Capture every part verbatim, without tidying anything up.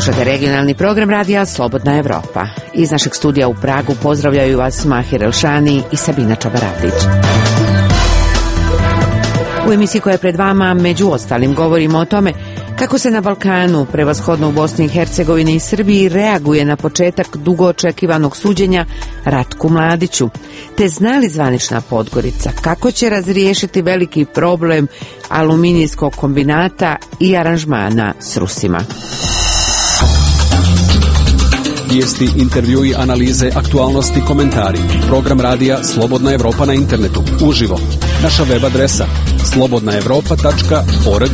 Slušate regionalni program radija Slobodna Evropa. Iz našeg studija u Pragu pozdravljaju vas Mahir Elšani i Sabina Čabaradić. U emisiji koja je pred vama, među ostalim, govorimo o tome kako se na Balkanu, prevashodno u Bosni i Hercegovini i Srbiji, reaguje na početak dugo očekivanog suđenja Ratku Mladiću, te zna li zvanična Podgorica kako će razriješiti veliki problem aluminijskog kombinata i aranžmana s Rusima. Vijesti, intervjui, analize, aktualnosti, komentari. Program radija Slobodna Evropa na internetu, uživo. Naša web adresa slobodna evropa tačka org.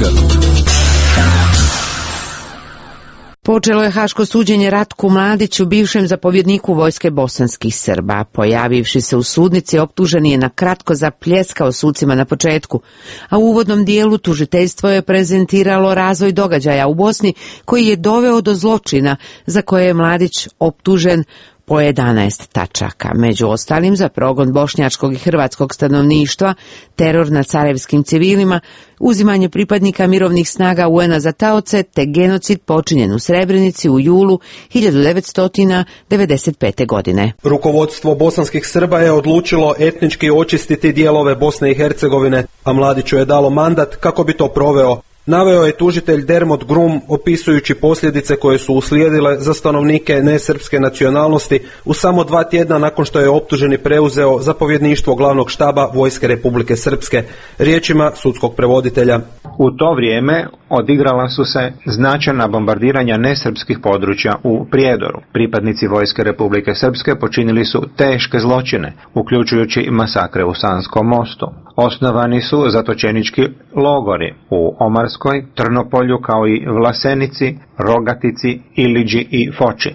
Počelo je haško suđenje Ratku Mladiću, bivšem zapovjedniku vojske bosanskih Srba. Pojavivši se u sudnici, optuženi je na kratko zapljeskao sucima na početku, a u uvodnom dijelu tužiteljstvo je prezentiralo razvoj događaja u Bosni koji je doveo do zločina za koje je Mladić optužen po jedanaest tačaka, među ostalim za progon bošnjačkog i hrvatskog stanovništva, teror nad sarajevskim civilima, uzimanje pripadnika mirovnih snaga U N-a za taoce, te genocid počinjen u Srebrenici u julu hiljadu devetsto devedeset pete. godine. Rukovodstvo bosanskih Srba je odlučilo etnički očistiti dijelove Bosne i Hercegovine, a Mladiću je dalo mandat kako bi to proveo. Naveo je tužitelj Dermot Grum, opisujući posljedice koje su uslijedile za stanovnike nesrpske nacionalnosti u samo dva tjedna nakon što je optuženi preuzeo zapovjedništvo glavnog štaba Vojske Republike Srpske, riječima sudskog prevoditelja. U to vrijeme odigrala su se značajna bombardiranja nesrpskih područja u Prijedoru. Pripadnici Vojske Republike Srpske počinili su teške zločine, uključujući masakre u Sanskom mostu. Osnovani su zatočenički logori u Omarskoj, Trnopolju, kao i Vlasenici, Rogatici, Iliđi i Foči.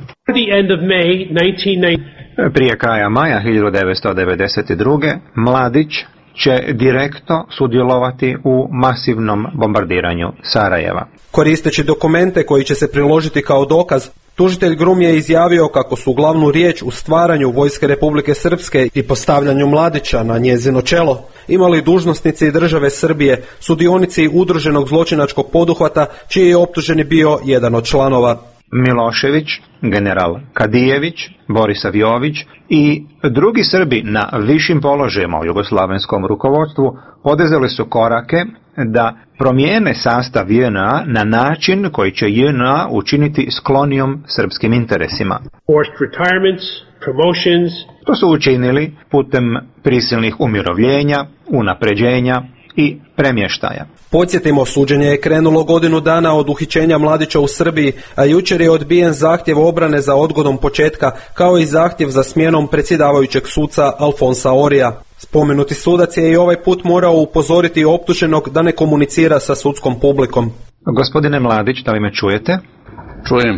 Prije kraja maja hiljadu devetsto devedeset druge. Mladić će direktno sudjelovati u masivnom bombardiranju Sarajeva. Koristeći dokumente koji će se priložiti kao dokaz, tužitelj Grum je izjavio kako su glavnu riječ u stvaranju Vojske Republike Srpske i postavljanju Mladića na njezino čelo imali dužnosnici države Srbije, sudionici udruženog zločinačkog poduhvata, čiji je optuženi bio jedan od članova. Milošević, general Kadijević, Borisav Jović i drugi Srbi na višim položajima u jugoslavenskom rukovodstvu poduzeli su korake da promijene sastav J N A na način koji će J N A učiniti sklonijom srpskim interesima. To su učinili putem prisilnih umirovljenja, unapređenja i premještaja. Podsjetimo, suđenje je krenulo godinu dana od uhićenja Mladića u Srbiji, a jučer je odbijen zahtjev obrane za odgodom početka, kao i zahtjev za smjenom predsjedavajućeg suca Alfonsa Orija. Spomenuti sudac je i ovaj put morao upozoriti optuženog da ne komunicira sa sudskom publikom. Gospodine Mladić, da li me čujete? Čujem.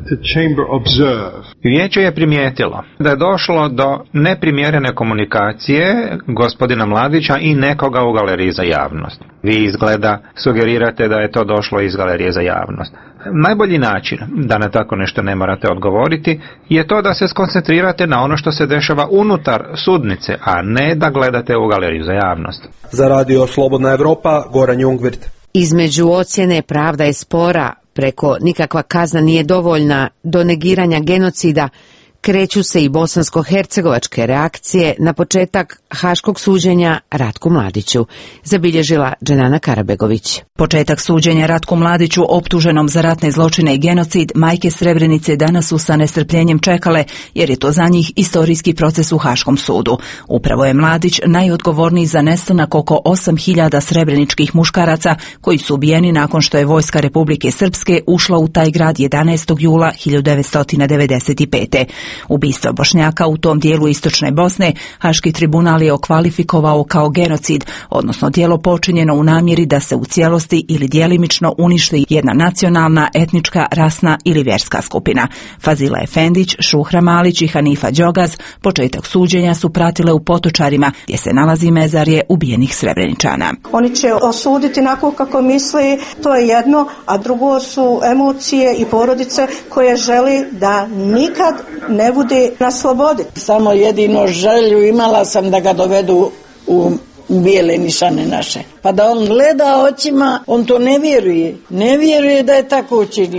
Vijeće je primijetilo da je došlo do neprimjerene komunikacije gospodina Mladića i nekoga u galeriji za javnost. Vi izgleda sugerirate da je to došlo iz galerije za javnost. Najbolji način da na tako nešto ne morate odgovoriti je to da se skoncentrirate na ono što se dešava unutar sudnice, a ne da gledate u galeriju za javnost. Za radio Slobodna Evropa, Goran Jungwirth. Između ocjene pravda je spora, preko nikakva kazna nije dovoljna, do negiranja genocida, kreću se i bosansko-hercegovačke reakcije na početak haškog suđenja Ratku Mladiću, zabilježila Dženana Karabegović. Početak suđenja Ratku Mladiću, optuženom za ratne zločine i genocid, majke Srebrenice danas su sa nestrpljenjem čekale, jer je to za njih istorijski proces u Haškom sudu. Upravo je Mladić najodgovorniji za nestanak oko osam hiljada srebreničkih muškaraca koji su ubijeni nakon što je Vojska Republike Srpske ušla u taj grad jedanaestog jula hiljadu devetsto devedeset pete. Ubistvo Bošnjaka u tom dijelu istočne Bosne Haški tribunal je okvalifikovao kao genocid, odnosno djelo počinjeno u namjeri da se u cijelosti ili djelimično uništi jedna nacionalna, etnička, rasna ili vjerska skupina. Fazila Efendić, Šuhra Malić i Hanifa Đogaz početak suđenja su pratile u Potočarima, gdje se nalazi mezarje ubijenih Srebreničana. Oni će osuditi onako kako misli, to je jedno, a drugo su emocije i porodice koje želi da nikad ne bude na slobodi. Samo jedino želju imala sam da ga dovedu u bijele nišane naše. Pa da on gleda očima, on to ne vjeruje. Ne vjeruje da je tako učinio.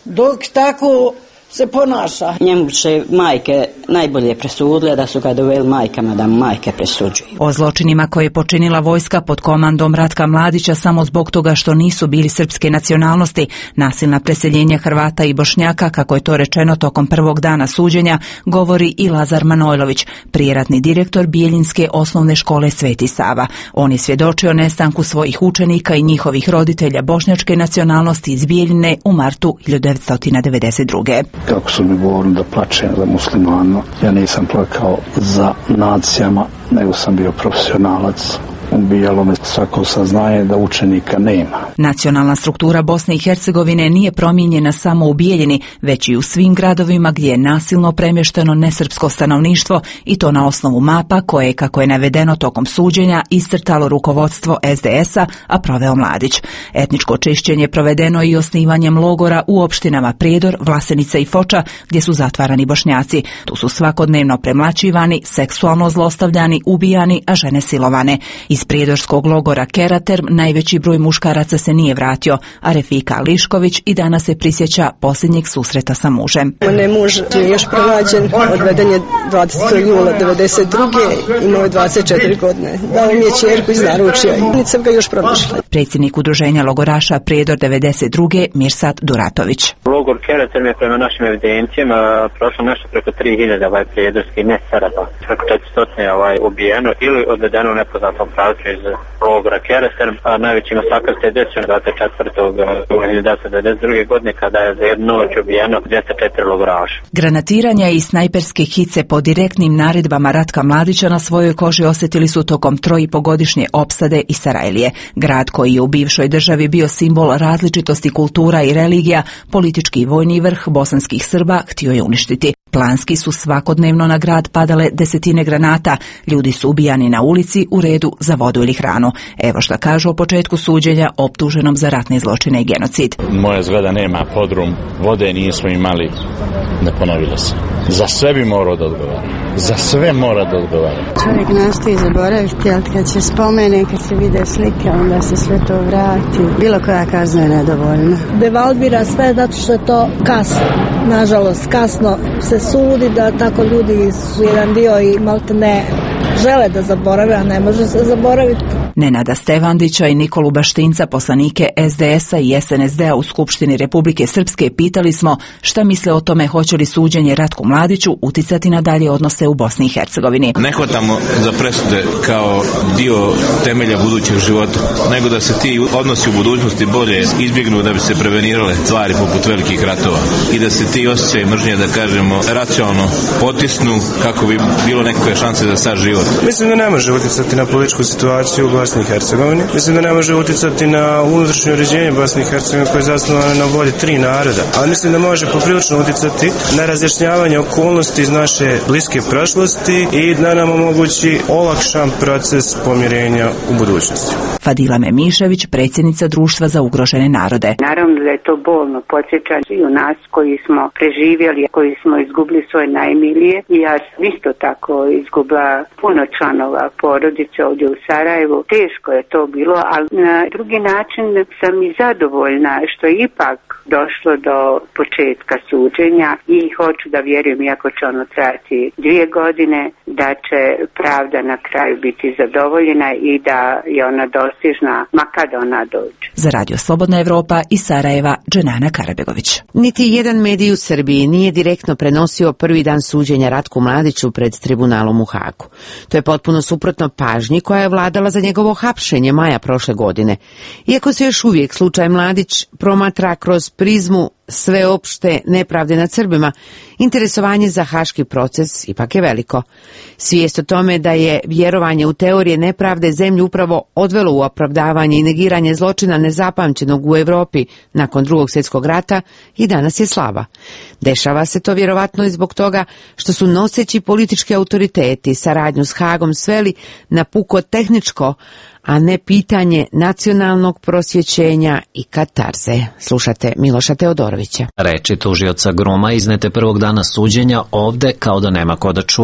dok tako se ponaša. Njemu će majke najbolje presudile, da su ga doveli majkama da mu majke presuđuju. O zločinima koje je počinila vojska pod komandom Ratka Mladića samo zbog toga što nisu bili srpske nacionalnosti, nasilna preseljenja Hrvata i Bošnjaka, kako je to rečeno tokom prvog dana suđenja, govori i Lazar Manojlović, prijeratni direktor Bijeljinske osnovne škole Sveti Sava. On je svjedočio nestanku svojih učenika i njihovih roditelja bošnjačke nacionalnosti iz Bijeljine u martu hiljadu devetsto devedeset druge. Kako su mi govorili da plačem za muslimana, ja nisam plakao za nacijama, nego sam bio profesionalac. Ubijalo me svako saznaje da učenika nema. Nacionalna struktura Bosne i Hercegovine nije promijenjena samo u Bijeljini, već i u svim gradovima gdje je nasilno premješteno nesrpsko stanovništvo, i to na osnovu mapa koje je, kako je navedeno tokom suđenja, iscrtalo rukovodstvo es de es a, a proveo Mladić. Etničko čišćenje provedeno i osnivanjem logora u opštinama Prijedor, Vlasenica i Foča, gdje su zatvarani Bošnjaci. Tu su svakodnevno premlaćivani, seksualno zlostavljani, ubijani, a žene silovane. Iz prijedorskog logora Keraterm najveći broj muškaraca se nije vratio, a Refika Lišković i danas se prisjeća posljednjeg susreta sa mužem. Ne, muž je još pronađen, odveden je dvadesetog jula devedeset druge, imao je dvadeset četiri godine. Dao mi je ćerku iz naručja i nisam ga još pronašla. Predsjednik udruženja logoraša Prijedor devedeset druge Mirsad Duratović. Logor Keraterm je prema našim evidencijama prošlo nešto preko tri hiljade ovaj prijedorski, ne Srba. Preko četiristo je ovaj ubijeno ili odvedeno u nepoznatom pravcu iz logora Keraterm, a najveći masakr se desio dvadeset četvrtog hiljadu devetsto devedeset druge godine kada je za jednu noć ubijeno dvjesto četiri logoraša. Granatiranja i snajperske hice po direktnim naredbama Ratka Mladića na svojoj koži osjetili su tokom trojipogodišnje opsade i Sarajlije. Grad koji je u bivšoj državi bio simbol različitosti kultura i religija, politički i vojni vrh bosanskih Srba htio je uništiti. Planski su svakodnevno na grad padale desetine granata, ljudi su ubijani na ulici u redu za vodu ili hranu. Evo šta kažu o početku suđenja optuženom za ratne zločine i genocid. Moja zgrada nema podrum, vode nismo imali, ne ponovilo se. Za sve bi morao da odgovara. Za sve mora da odgovara. Čovjek nastoji zaboraviti, ali kad se spomene, kad se vide slike, onda se sve to vrati. Bilo koja kazna je nedovoljna. Devalvira sve zato što je to kasno. Nažalost, kasno se sudi da tako ljudi su jedan dio i malte ne žele da zaborave, a ne može se zaboraviti. Nenada Stevandića i Nikolu Baštinca, poslanike es de es a i es en es de a u Skupštini Republike Srpske, pitali smo šta misle o tome hoće li suđenje Ratku Mladiću uticati na dalje odnose u Bosni i Hercegovini. Ne hvatamo za presude kao dio temelja budućeg života, nego da se ti odnosi u budućnosti bolje izbjegnu, da bi se prevenirale stvari poput velikih ratova i da se ti osjećaji mržnje, da kažemo, racionalno potisnu kako bi bilo nekakve šanse za sad život. Mislim da ne može utjecati na političku situaciju u Bosni i Hercegovini. Mislim da ne može utjecati na unutrašnje uređenje Bosne i Hercegovine koje je zasnovano na volji tri naroda. Ali mislim da može poprilično utjecati na razjašnjavanje okolnosti iz naše bliske prošlosti i da nam omogući olakšan proces pomirenja u budućnosti. Fadila Memišević, predsjednica Društva za ugrožene narode. Naravno da je to bolno podsjećanje i u nas koji smo preživjeli, koji smo izgubili svoje najmilije. I ja sam isto tako izgubila puno članova porodice ovdje u Sarajevu. Teško je to bilo, ali na drugi način sam i zadovoljna što je ipak došlo do početka suđenja i hoću da vjerujem, iako će ono trajati dvije godine, da će pravda na kraju biti zadovoljena i da je ona dostižna, ma kad ona dođe. Za Radio Slobodna Evropa iz Sarajeva, Dženana Karabegović. Niti jedan medij u Srbiji nije direktno prenosio prvi dan suđenja Ratku Mladiću pred tribunalom u Hagu. To je potpuno suprotno pažnji koja je vladala za njegovo hapšenje maja prošle godine. Iako se još uvijek slučaj Mladić promatra kroz prizmu sveopšte nepravde nad Srbima, interesovanje za haški proces ipak je veliko. Svijest o tome da je vjerovanje u teorije nepravde zemlju upravo odvelo u opravdavanje i negiranje zločina nezapamćenog u Europi nakon Drugog svjetskog rata i danas je slaba. Dešava se to vjerovatno i zbog toga što su noseći politički autoriteti saradnju s Hagom sveli na puko tehničko, a ne pitanje nacionalnog prosvjećenja i katarze. Slušate Miloša Teodorovića. Reči tužioca Gruma iznete prvog dana suđenja ovde kao da nema ko da čuje.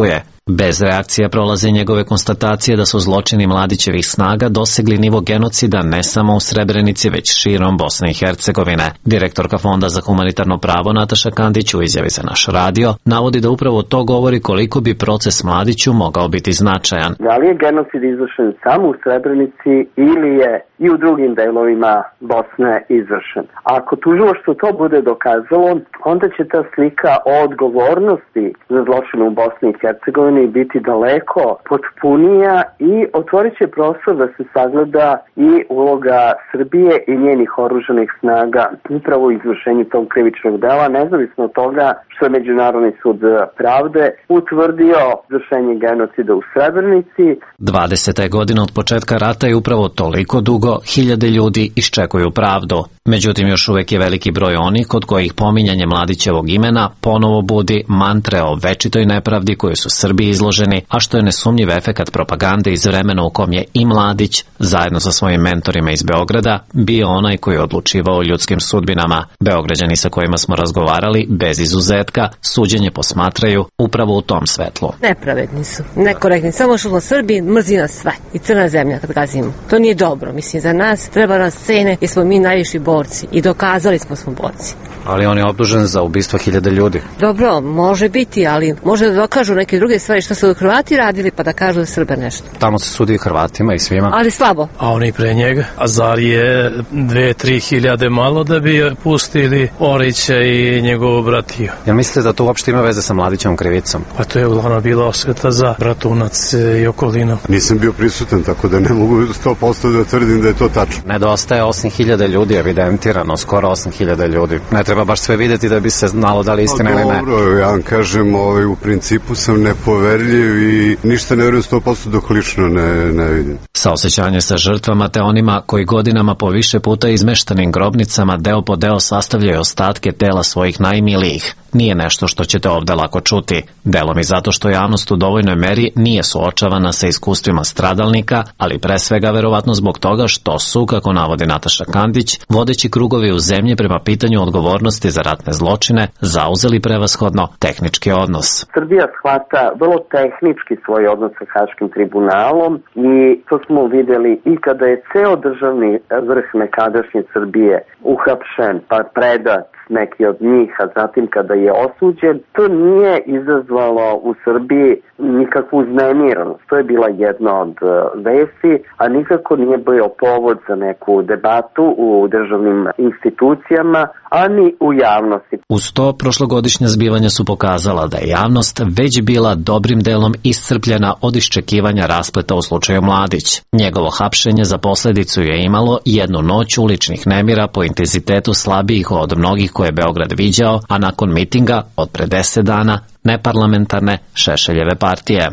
Bez reakcija prolaze njegove konstatacije da su zločini Mladićevih snaga dosegli nivo genocida ne samo u Srebrenici, već širom Bosne i Hercegovine. Direktorka Fonda za humanitarno pravo Nataša Kandić u izjavi za naš radio navodi da upravo to govori koliko bi proces Mladiću mogao biti značajan. Da li je genocid izvršen samo u Srebrenici ili je i u drugim delovima Bosne izvršen? Ako tužilaštvo to bude dokazalo, onda će ta slika o odgovornosti za zločine u Bosni i Hercegovini biti daleko potpunija i otvorit će prostor da se sagleda i uloga Srbije i njenih oružanih snaga upravo u izvršenju tog krivičnog dela, nezavisno od toga što je Međunarodni sud pravde utvrdio izvršenje genocida u Srebrenici. dvadeseta je godina od početka rata i upravo toliko dugo hiljade ljudi iščekuju pravdu. Međutim, još uvek je veliki broj onih kod kojih pominjanje Mladićevog imena ponovo budi mantre o večitoj nepravdi koju su Srbi izloženi, a što je nesumnjiv efekat propagande iz vremena u kom je i Mladić, zajedno sa svojim mentorima iz Beograda, bio onaj koji je odlučivao o ljudskim sudbinama. Beograđani sa kojima smo razgovarali, bez izuzetka, suđenje posmatraju upravo u tom svetlu. Nepravedni su, nekorektni, samo što smo Srbi, mrzi nas sve i crna zemlja kad gazimo. To nije dobro, mislim, za nas treba nas cene jer smo mi najviši borci i dokazali smo smo borci. Ali on je optužen za ubistvo hiljada ljudi. Dobro, može biti, ali može da dokažu neke druge stvari što su Hrvati radili pa da kažu da Srbe nešto. Tamo se sudi Hrvatima i svima. Ali slabo. A oni pre njega? A zar je dve, tri hiljade malo da bi pustili Orića i njegovu bratiju? Jel mislite da to uopšte ima veze sa Mladićevom krivicom? Pa to je uglavnom bila osveta za Bratunac i okolinu. Nisam bio prisutan, tako da ne mogu sto posto da tvrdim da je to tačno. Nedostaje osam hiljada ljudi, evidentirano, skoro osam hiljada ljudi. Ne treba baš sve videti da bi se znalo da li istina ili ne. Dobro, ja vam kažem, ovaj, u principu sam nepoverljiv i ništa ne verujem sto posto dok lično ne, ne vidim. Saosećanje sa žrtvama te onima koji godinama po više puta izmeštanim grobnicama deo po deo sastavljaju ostatke tela svojih najmilijih. Nije nešto što ćete ovde lako čuti. Delom i zato što javnost u dovoljnoj meri nije suočavana sa iskustvima stradalnika, ali pre svega verovatno zbog toga što su, kako navodi Nataša Kandić, vodeći krugovi u zemlji prema pitanju odgovornosti za ratne zločine zauzeli prevashodno tehnički odnos. Srbija shvata vrlo tehnički svoj odnos sa Haškim tribunalom i to smo videli i kada je ceo državni vrh nekadašnje Srbije uhapšen pa predat neki od njih, a zatim kada je osuđen, to nije izazvalo u Srbiji nikakvu uznemiranost. To je bila jedna od vesti, a nikako nije bio povod za neku debatu u državnim institucijama, a ni u javnosti. Uz to, prošlogodišnja zbivanja su pokazala da je javnost već bila dobrim delom iscrpljena od iščekivanja raspleta u slučaju Mladić. Njegovo hapšenje za posledicu je imalo jednu noć uličnih nemira po intenzitetu slabijih od mnogih koje je Beograd viđao, a nakon mitinga od pre deset dana neparlamentarne Šešeljeve partije.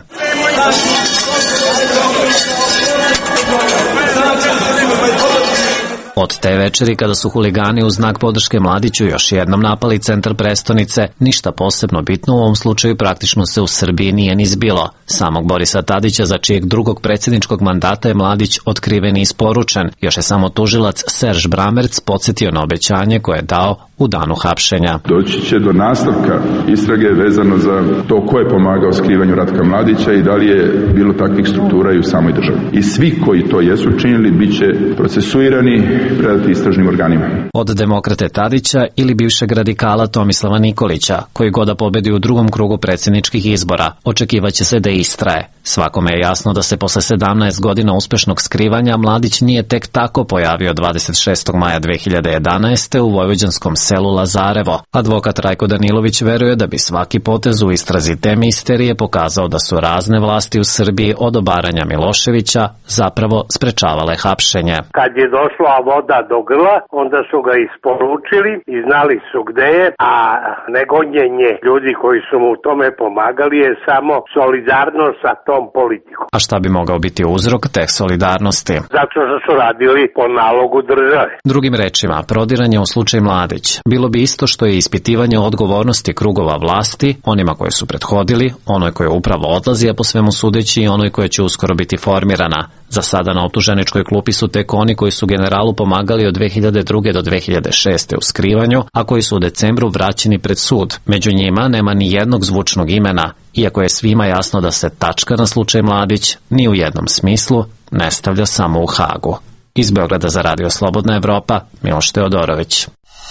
Od te večeri, kada su huligani u znak podrške Mladiću još jednom napali centar prestonice, ništa posebno bitno u ovom slučaju praktično se u Srbiji nije ni zbilo. Samog Borisa Tadića, za čijeg drugog predsjedničkog mandata je Mladić otkriven i isporučen, još je samo tužilac Serž Bramerc podsjetio na obećanje koje je dao u danu hapšenja. Doći će do nastavka istrage vezano za to ko je pomagao skrivanju Ratka Mladića i da li je bilo takvih struktura i u samoj državi. I svi koji to jesu činili bit će procesuirani, predati istražnim organima. Od demokrate Tadića ili bivšeg radikala Tomislava Nikolića, koji god da pobedi u drugom krugu predsjedničkih izbora, očekivaće se da istraje. Svakome je jasno da se posle sedamnaest godina uspešnog skrivanja Mladić nije tek tako pojavio dvadeset šestog maja dve hiljade jedanaeste. u vojvođanskom selu Lazarevo. Advokat Rajko Danilović veruje da bi svaki potez u istrazi te misterije pokazao da su razne vlasti u Srbiji od obaranja Miloševića zapravo sprečavale hapšenje. Kad je došla voda do grla, onda su ga isporučili i znali su gde je, a negonjenje ljudi koji su mu u tome pomagali je samo solidarnost sa tom politikom. A šta bi mogao biti uzrok te solidarnosti? Zato što su radili po nalogu države. Drugim rečima, prodiranje u slučaju Mladić bilo bi isto što je ispitivanje odgovornosti krugova vlasti, onima koje su prethodili, onoj koje upravo odlazi, a po svemu sudeći i onoj koja će uskoro biti formirana. Za sada na optuženičkoj klupi su tek oni koji su generalu pomagali od dve hiljade druge do dve hiljade šeste u skrivanju, a koji su u decembru vraćeni pred sud. Među njima nema ni jednog zvučnog imena iako je svima jasno da se tačka na slučaj Mladić ni u jednom smislu ne stavlja samo u Hagu. Iz Beograda za Radio Slobodna Evropa, Miloš Teodorović.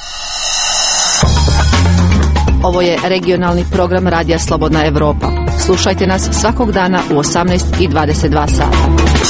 Ovo je regionalni program Radija Slobodna Evropa. Slušajte nas svakog dana u osamnaest i dvadeset dva sata.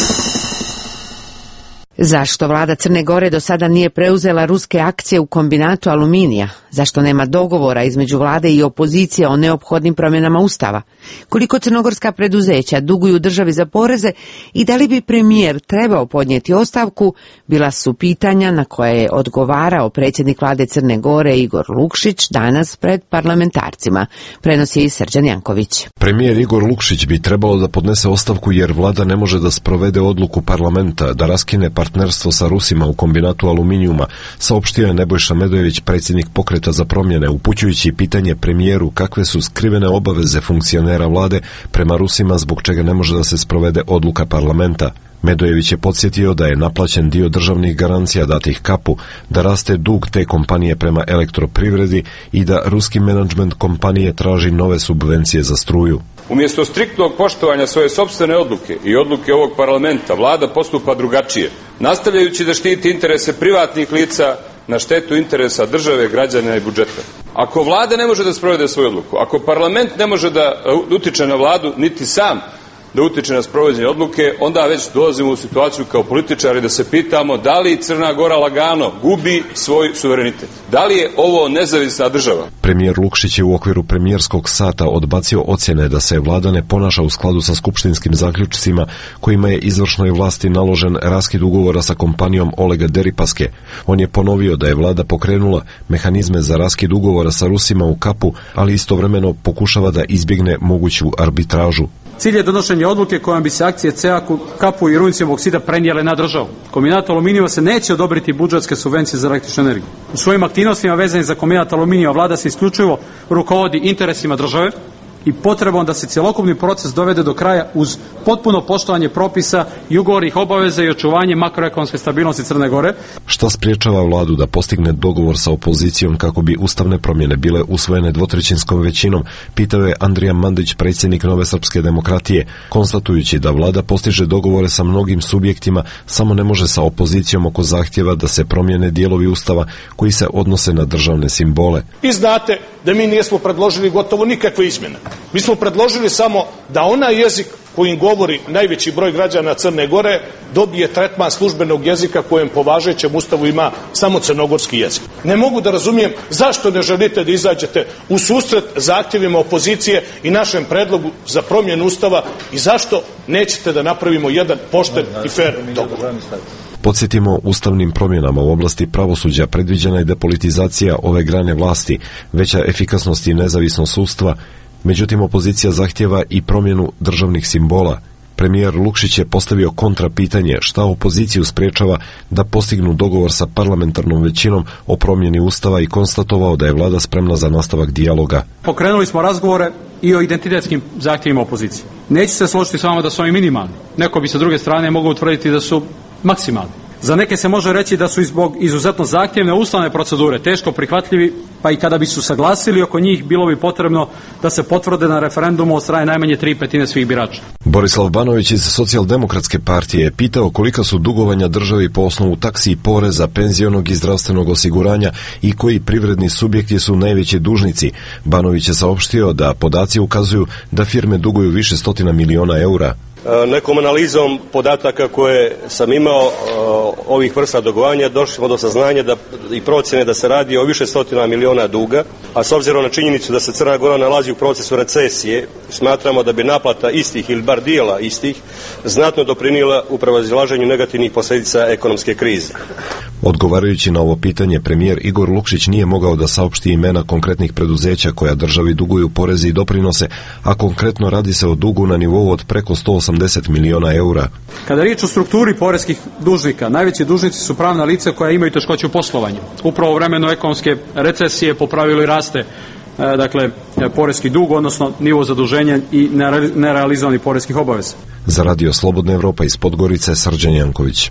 Zašto vlada Crne Gore do sada nije preuzela ruske akcije u kombinatu Aluminija? Zašto nema dogovora između vlade i opozicije o neophodnim promjenama ustava? Koliko crnogorska preduzeća duguju državi za poreze i da li bi premijer trebao podnijeti ostavku, bila su pitanja na koje je odgovarao predsjednik vlade Crne Gore Igor Lukšić danas pred parlamentarcima. Prenosi i Srđan Janković. Premijer Igor Lukšić bi trebalo da podnese ostavku jer vlada ne može da sprovede odluku parlamenta da raskine partnerstvo sa Rusima u kombinatu aluminijuma, saopštio je Nebojša Medojević, predsjednik Pokreta za promjene, upućujući pitanje premijeru kakve su skrivene obaveze funkcionera vlade prema Rusima zbog čega ne može da se sprovede odluka parlamenta. Medojević je podsjetio da je naplaćen dio državnih garancija datih Kapu, da raste dug te kompanije prema elektroprivredi i da ruski menadžment kompanije traži nove subvencije za struju. Umjesto striktnog poštovanja svoje sopstvene odluke i odluke ovog parlamenta, vlada postupa drugačije, nastavljajući da štiti interese privatnih lica na štetu interesa države, građana i budžeta. Ako vlada ne može da sprovede svoju odluku, ako parlament ne može da utiče na vladu, niti sam da utiče na sprovođenje odluke, onda već dolazimo u situaciju kao političari da se pitamo da li Crna Gora lagano gubi svoj suverenitet. Da li je ovo nezavisna država? Premijer Lukšić je u okviru premijerskog sata odbacio ocjene da se vlada ne ponaša u skladu sa skupštinskim zaključcima kojima je izvršnoj vlasti naložen raskid ugovora sa kompanijom Olega Deripaske. On je ponovio da je vlada pokrenula mehanizme za raskid ugovora sa Rusima u Kapu, ali istovremeno pokušava da izbjegne moguću arbitražu. Cilj je donošenje odluke kojom bi se akcije C E A, Kapu i runicijom oksida prenijele na državu. Kombinat aluminijuma se neće odobriti budžetske subvencije za električnu energiju. U svojim aktivnostima vezanim za kombinat aluminijuma vlada se isključivo rukovodi interesima države i potrebom da se cjelokupni proces dovede do kraja uz potpuno poštovanje propisa i ugovornih obaveza i očuvanje makroekonomske stabilnosti Crne Gore. Šta spriječava vladu da postigne dogovor sa opozicijom kako bi ustavne promjene bile usvojene dvotrećinskom većinom, pitao je Andrija Mandić, predsjednik Nove srpske demokratije, konstatujući da vlada postiže dogovore sa mnogim subjektima, samo ne može sa opozicijom oko zahtjeva da se promijene dijelovi ustava koji se odnose na državne simbole. I znate da mi nismo predložili gotovo nikakve izmjene. Mi smo predložili samo da onaj jezik kojim govori najveći broj građana Crne Gore dobije tretman službenog jezika kojem po važećem ustavu ima samo crnogorski jezik. Ne mogu da razumijem zašto ne želite da izađete u susret zahtjevima opozicije i našem predlogu za promjenu ustava i zašto nećete da napravimo jedan pošten i fer dogovor. Podsjetimo, ustavnim promjenama u oblasti pravosuđa predviđena je depolitizacija ove grane vlasti, veća efikasnost i nezavisnost sudstva. Međutim, opozicija zahtjeva i promjenu državnih simbola. Premijer Lukšić je postavio kontra pitanje šta opoziciju spriječava da postignu dogovor sa parlamentarnom većinom o promjeni ustava i konstatovao da je vlada spremna za nastavak dijaloga. Pokrenuli smo razgovore i o identitetskim zahtjevima opozicije. Neću se složiti s vama da su oni minimalni. Neko bi sa druge strane mogao utvrditi da su maksimalni. Za neke se može reći da su zbog izuzetno zahtjevne ustavne procedure teško prihvatljivi, pa i kada bi su saglasili oko njih, bilo bi potrebno da se potvrde na referendumu od strane najmanje tri petine svih birača. Borislav Banović iz Socijaldemokratske partije je pitao kolika su dugovanja državi po osnovu taksi i poreza, penzionog i zdravstvenog osiguranja i koji privredni subjekti su najveći dužnici. Banović je saopštio da podaci ukazuju da firme duguju više stotina miliona eura. Nekom analizom podataka koje sam imao ovih vrsta dugovanja došli smo do saznanja da, i procjene da se radi o više stotina miliona duga, a s obzirom na činjenicu da se Crna Gora nalazi u procesu recesije, smatramo da bi naplata istih ili bar dijela istih znatno doprinijela u prevazilaženju negativnih posljedica ekonomske krize. Odgovarajući na ovo pitanje, premijer Igor Lukšić nije mogao da saopšti imena konkretnih preduzeća koja državi duguju porezi i doprinose, a konkretno radi se o dugu na nivou od preko sto osamdeset miliona eura. Kada je riječ o strukturi poreskih dužnika, najveći dužnici su pravna lica koja imaju teškoće u poslovanju. Upravo u vremenu ekonomske recesije po pravilu raste dakle poreski dug, odnosno nivo zaduženja i nerealizovanih poreskih obaveza. Za Radio Slobodna Evropa iz Podgorice, Srđan Janković.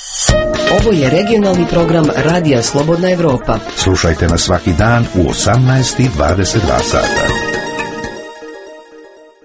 Ovo je regionalni program Radija Slobodna Evropa. Slušajte nas svaki dan u osamnaest i dvadeset dva sata.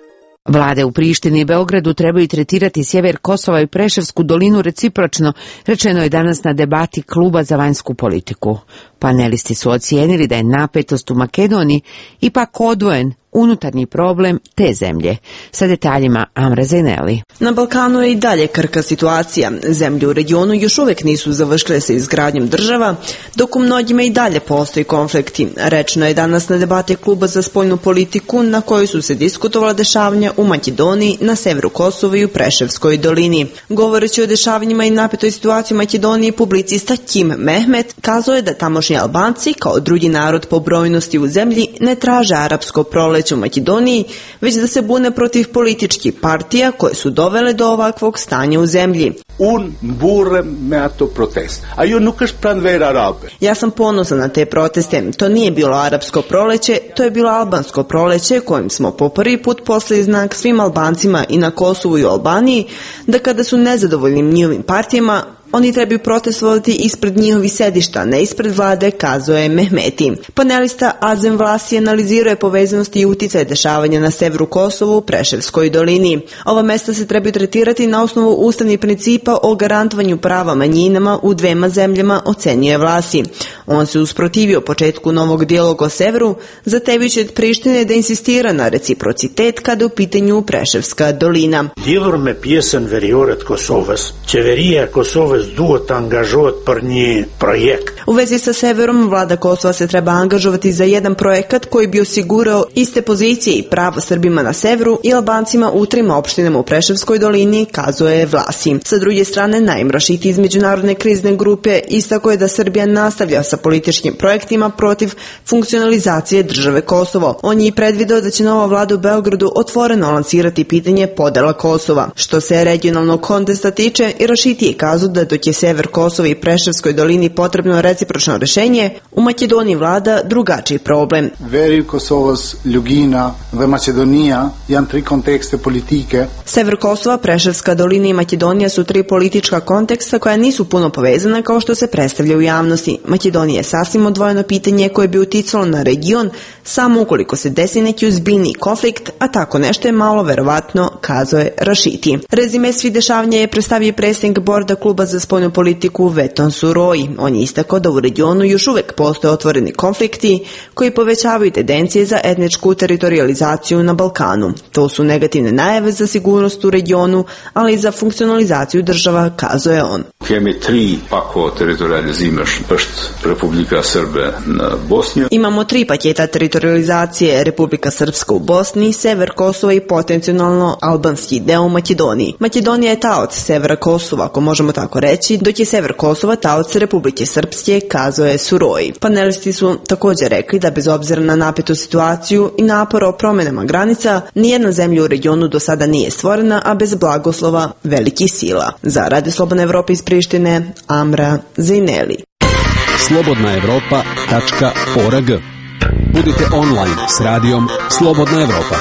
Vlade u Prištini i Beogradu trebaju tretirati sjever Kosova i Preševsku dolinu recipročno, rečeno je danas na debati Kluba za vanjsku politiku. Panelisti su ocijenili da je napetost u Makedoniji ipak odvojen unutarnji problem te zemlje. Sa detaljima Amra Zaineli. Na Balkanu je i dalje krhka situacija. Zemlje u regionu još uvijek nisu završile sa izgradnjom država, dok u mnogima i dalje postoji konflikti. Rečeno je danas na debati Kluba za spoljnu politiku na kojoj su se diskutovala dešavanja u Makedoniji, na severu Kosova i u Preševskoj dolini. Govoreći o dešavanjima i napetoj situaciji u Makedoniji, publicista Kim Mehmet kazao je da tamošnji Albanci, kao drugi narod po brojnosti u zemlji, ne traže arapsko proleće u Makedoniji, već da se bune protiv političkih partija koje su dovele do ovakvog stanja u zemlji. Un burem me ato protest. A io nunca pranver arabe. Ja sam ponosan na te proteste. To nije bilo arapsko proleće, to je bilo albansko proleće kojim smo po prvi put poslali znak svim Albancima i na Kosovu i u Albaniji da kada su nezadovoljni njihovim partijama, oni trebaju protestovati ispred njihovih sedišta, ne ispred vlade, kazao je Mehmeti. Panelista Azem Vlasi analizirao je povezanosti i uticaj dešavanja na severu Kosova u Preševskoj dolini. Ova mesta se trebaju tretirati na osnovu ustavnih principa o garantovanju prava manjinama u dvema zemljama, ocenio je Vlasi. On se usprotivio početku novog dijaloga o severu, zatevajući od Prištine da insistira na reciprocitet kada u pitanju Preševska dolina. Dievur me pjesen verioret Kosovas, čeverija Kosovas duhet angažovat për një projekt. U vezi sa severom, vlada Kosova se treba angažovati za jedan projekat koji bi osigurao iste pozicije i pravo Srbima na severu i Albancima u trim opštinama u Preševskoj dolini, kazao je Vlasi. Sa druge strane, Naim Rašiti iz Međunarodne krizne grupe istako je da Srbija nastavlja sa političkim projektima protiv funkcionalizacije države Kosovo. On je i predvideo da će nova vlada u Beogradu otvoreno lansirati pitanje podela Kosova. Što se regionalnog kontesta tiče, i Rašiti je kazao da dok je sever Kosova i Preševskoj dolini potrebno recipročno rešenje, u Makedoniji vlada drugačiji problem. Veri Kosovas, Ljugina dhe Makedonija janë tri kontekste politike. Sever Kosova, Preševska dolina i Makedonija su tri politička konteksta koja nisu puno povezana kao što se predstavlja u javnosti. Makedonija je sasvim odvojeno pitanje koje bi uticalo na region samo ukoliko se desi neki ozbiljniji konflikt, a tako nešto je malo verovatno, kazao je Rašiti. Rezime svih dešavanja je predstavio predsjednik borda Kluba za spoljnu politiku Veton Suroi. On je istakao da u regionu još uvek postoje otvoreni konflikti koji povećavaju tendencije za etničku teritorializaciju na Balkanu. To su negativne najave za sigurnost u regionu, ali i za funkcionalizaciju država, kazao je on. Kemi tri pako teritorializimaš është Republika Srbe na Bosni. Imamo tri paketa teritorializacije: Republika Srpska u Bosni, sever Kosova i potencijalno albanski deo u Makedoniji. Makedonija je taoc severa Kosova, ako možemo tako reći, dok je sever Kosova taoc Republike Srpske, kazao je Suroi. Panelisti su također rekli da bez obzira na napetu situaciju i napor o promenama granica, nijedna zemlja u regionu do sada nije stvorena, a bez blagoslova velikih sila. Za Radio Slobodna Evropa iz Prištine, Amra Zaineli. slobodna evropa tačka org. Budite online s radijom Slobodna Evropa.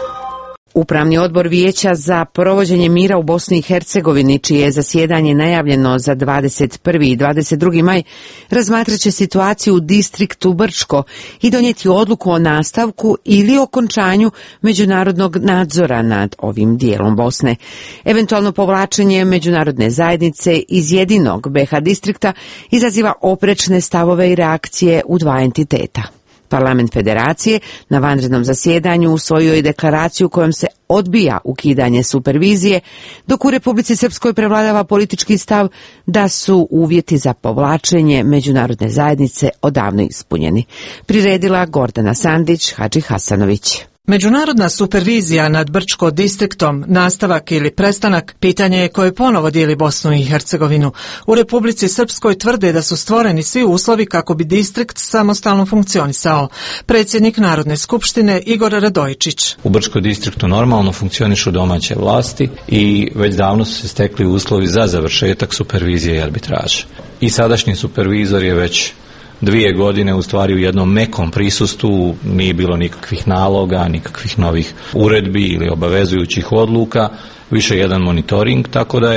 Upravni odbor Vijeća za provođenje mira u Bosni i Hercegovini, čije je zasjedanje najavljeno za dvadeset prvi i dvadeset drugi maj, razmatraće situaciju u distriktu Brčko i donijeti odluku o nastavku ili okončanju međunarodnog nadzora nad ovim dijelom Bosne. Eventualno povlačenje međunarodne zajednice iz jedinog be ha distrikta izaziva oprečne stavove i reakcije u dva entiteta. Parlament Federacije na vanrednom zasjedanju usvojio je deklaraciju kojom se odbija ukidanje supervizije, dok u Republici Srpskoj prevladava politički stav da su uvjeti za povlačenje međunarodne zajednice odavno ispunjeni. Priredila Gordana Sandić, Hadži Hasanović. Međunarodna supervizija nad Brčko distriktom, nastavak ili prestanak, pitanje je koje ponovo dijeli Bosnu i Hercegovinu. U Republici Srpskoj tvrde da su stvoreni svi uslovi kako bi distrikt samostalno funkcionisao. Predsjednik Narodne skupštine Igor Radojičić. U Brčko distriktu normalno funkcionišu domaće vlasti i već davno su se stekli uslovi za završetak supervizije i arbitraže. I sadašnji supervizor je već dvije godine u stvari u jednom mekom prisustvu, nije bilo nikakvih naloga, nikakvih novih uredbi ili obavezujućih odluka, više jedan monitoring, tako da je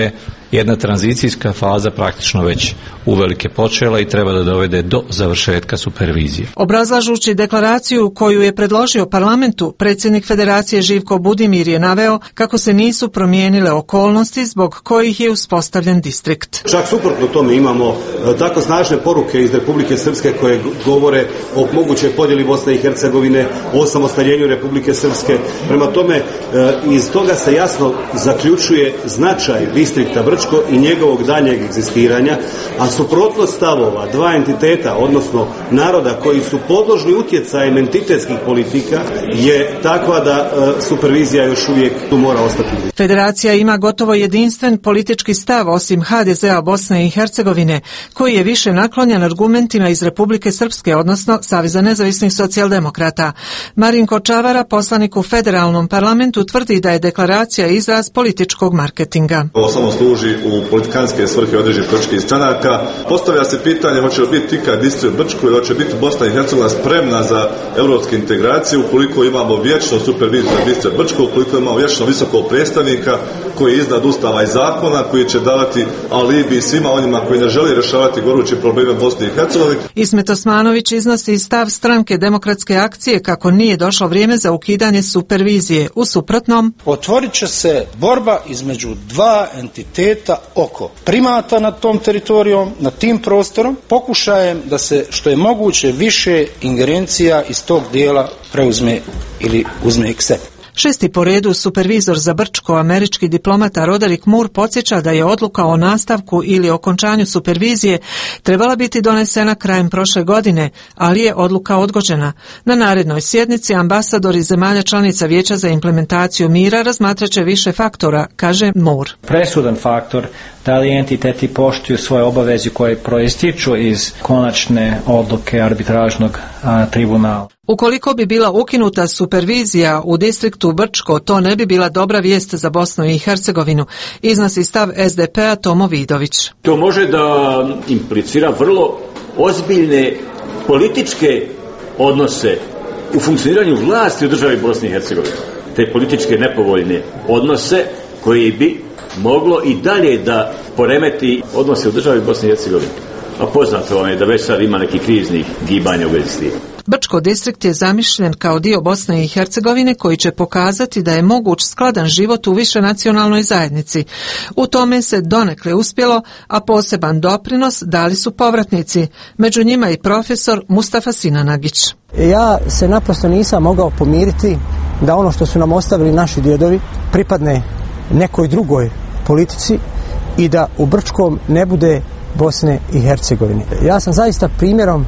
jedna tranzicijska faza praktično već uvelike počela i treba da dovede do završetka supervizije. Obrazlažući deklaraciju koju je predložio parlamentu, predsjednik Federacije Živko Budimir je naveo kako se nisu promijenile okolnosti zbog kojih je uspostavljen distrikt. Čak suprotno tome imamo tako snažne poruke iz Republike Srpske koje govore o mogućoj podjeli Bosne i Hercegovine, o osamostaljenju Republike Srpske. Prema tome, iz toga se jasno zaključuje značaj distrikta Brčko i njegovog daljnjeg egzistiranja, a suprotnost stavova dva entiteta, odnosno naroda koji su podložni utjecajem entitetskih politika, je takva da supervizija još uvijek tu mora ostati. Federacija ima gotovo jedinstven politički stav osim ha de zea Bosne i Hercegovine, koji je više naklonjen argumentima iz Republike Srpske, odnosno Saveza nezavisnih socijaldemokrata. Marinko Čavara, poslanik u federalnom parlamentu, tvrdi da je deklaracija izraz političkog marketinga. Ovo samo služi u politikanske svrhe određenih političkih stranaka. Postavlja se pitanje hoće li biti ikad distrikt Brčko ili hoće biti Bosna i Hercegovina spremna za europske integracije ukoliko imamo vječno superviziju za distrikt Brčko, ukoliko imamo vječno visokog predstavnika koji je iznad ustava i zakona, koji će davati alibi svima onima koji ne žele rješavati goruće probleme Bosne i Hercegovine. Ismet Osmanović iznosi stav stranke Demokratske akcije kako nije došlo vrijeme za ukidanje supervizije. U suprotnom, otvorit će se borba između dva entiteta oko primata nad tom teritorijom, nad tim prostorom, pokušajem da se što je moguće više ingerencija iz tog dijela preuzme ili uzme k sebi. Šesti po redu supervizor za Brčko, američki diplomata Roderick Moore, podsjeća da je odluka o nastavku ili okončanju supervizije trebala biti donesena krajem prošle godine, ali je odluka odgođena. Na narednoj sjednici ambasadori zemalja članica Vijeća za implementaciju mira razmatraće više faktora, kaže Moore. Presudan faktor da li entiteti poštuju svoje obaveze koje proističu iz konačne odluke arbitražnog a, tribunala. Ukoliko bi bila ukinuta supervizija u distriktu Brčko, to ne bi bila dobra vijest za Bosnu i Hercegovinu, iznosi stav es de pe a Tomo Vidović. To može da implicira vrlo ozbiljne političke odnose u funkcioniranju vlasti u državi Bosne i Hercegovine. Te političke nepovoljne odnose koji bi moglo i dalje da poremeti odnose u državi Bosne i Hercegovine. A poznato vam je da već sad ima nekih kriznih gibanja u vezi s tim. Brčko distrikt je zamišljen kao dio Bosne i Hercegovine koji će pokazati da je moguć skladan život u višenacionalnoj zajednici. U tome se donekle uspjelo, a poseban doprinos dali su povratnici, među njima i profesor Mustafa Sinanagić. Ja se naprosto nisam mogao pomiriti da ono što su nam ostavili naši djedovi pripadne nekoj drugoj politici i da u Brčkom ne bude Bosne i Hercegovine. Ja sam zaista primjerom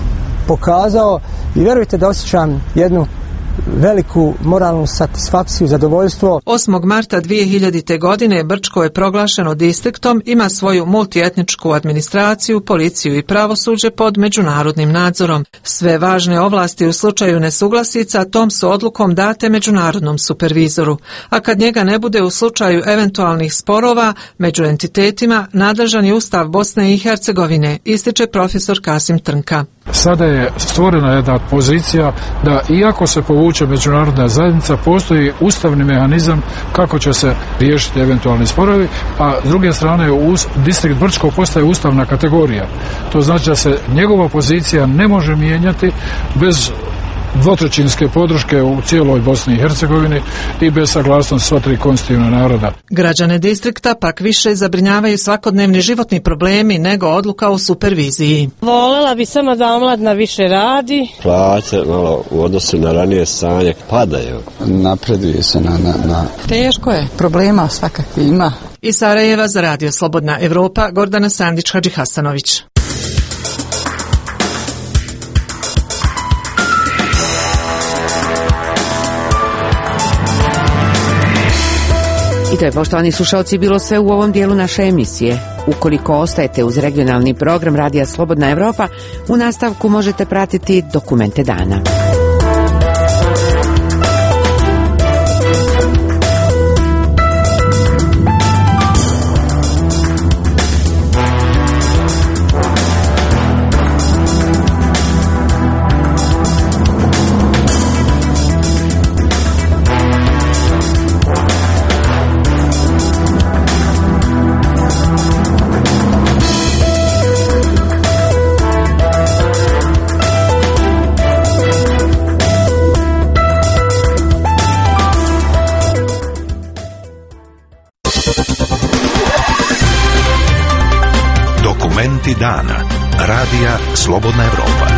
pokazao i vjerujte da osjećam jednu veliku moralnu satisfakciju, zadovoljstvo. osmog marta dvije hiljadite. godine Brčko je proglašeno distriktom, ima svoju multietničku administraciju, policiju i pravosuđe pod međunarodnim nadzorom. Sve važne ovlasti u slučaju nesuglasica tom su odlukom date međunarodnom supervizoru, a kad njega ne bude u slučaju eventualnih sporova među entitetima, nadležan je Ustav Bosne i Hercegovine, ističe profesor Kasim Trnka. Sada je stvorena jedna pozicija da iako se povuče međunarodna zajednica, postoji ustavni mehanizam kako će se riješiti eventualni sporovi, a s druge strane distrikt Brčko postaje ustavna kategorija. To znači da se njegova pozicija ne može mijenjati bez dvotrećinske podrške u cijeloj Bosni i Hercegovini i bez saglasnosti sva tri konstitutivna naroda. Građane distrikta pak više zabrinjavaju svakodnevni životni problemi nego odluka o superviziji. Volela bi samo da omladna više radi. Plaće malo u odnosu na ranije stanje padaju. Napreduje se na, na, na... Teško je, problema svakakvi ima. Iz Sarajeva za Radio Slobodna Evropa, Gordana Sandić Hadžihasanović. I to je, poštovani slušalci, bilo sve u ovom dijelu naše emisije. Ukoliko ostajete uz regionalni program Radija Slobodna Evropa, u nastavku možete pratiti Dokumente dana. Dokumenti dana. Radija Slobodna Evropa.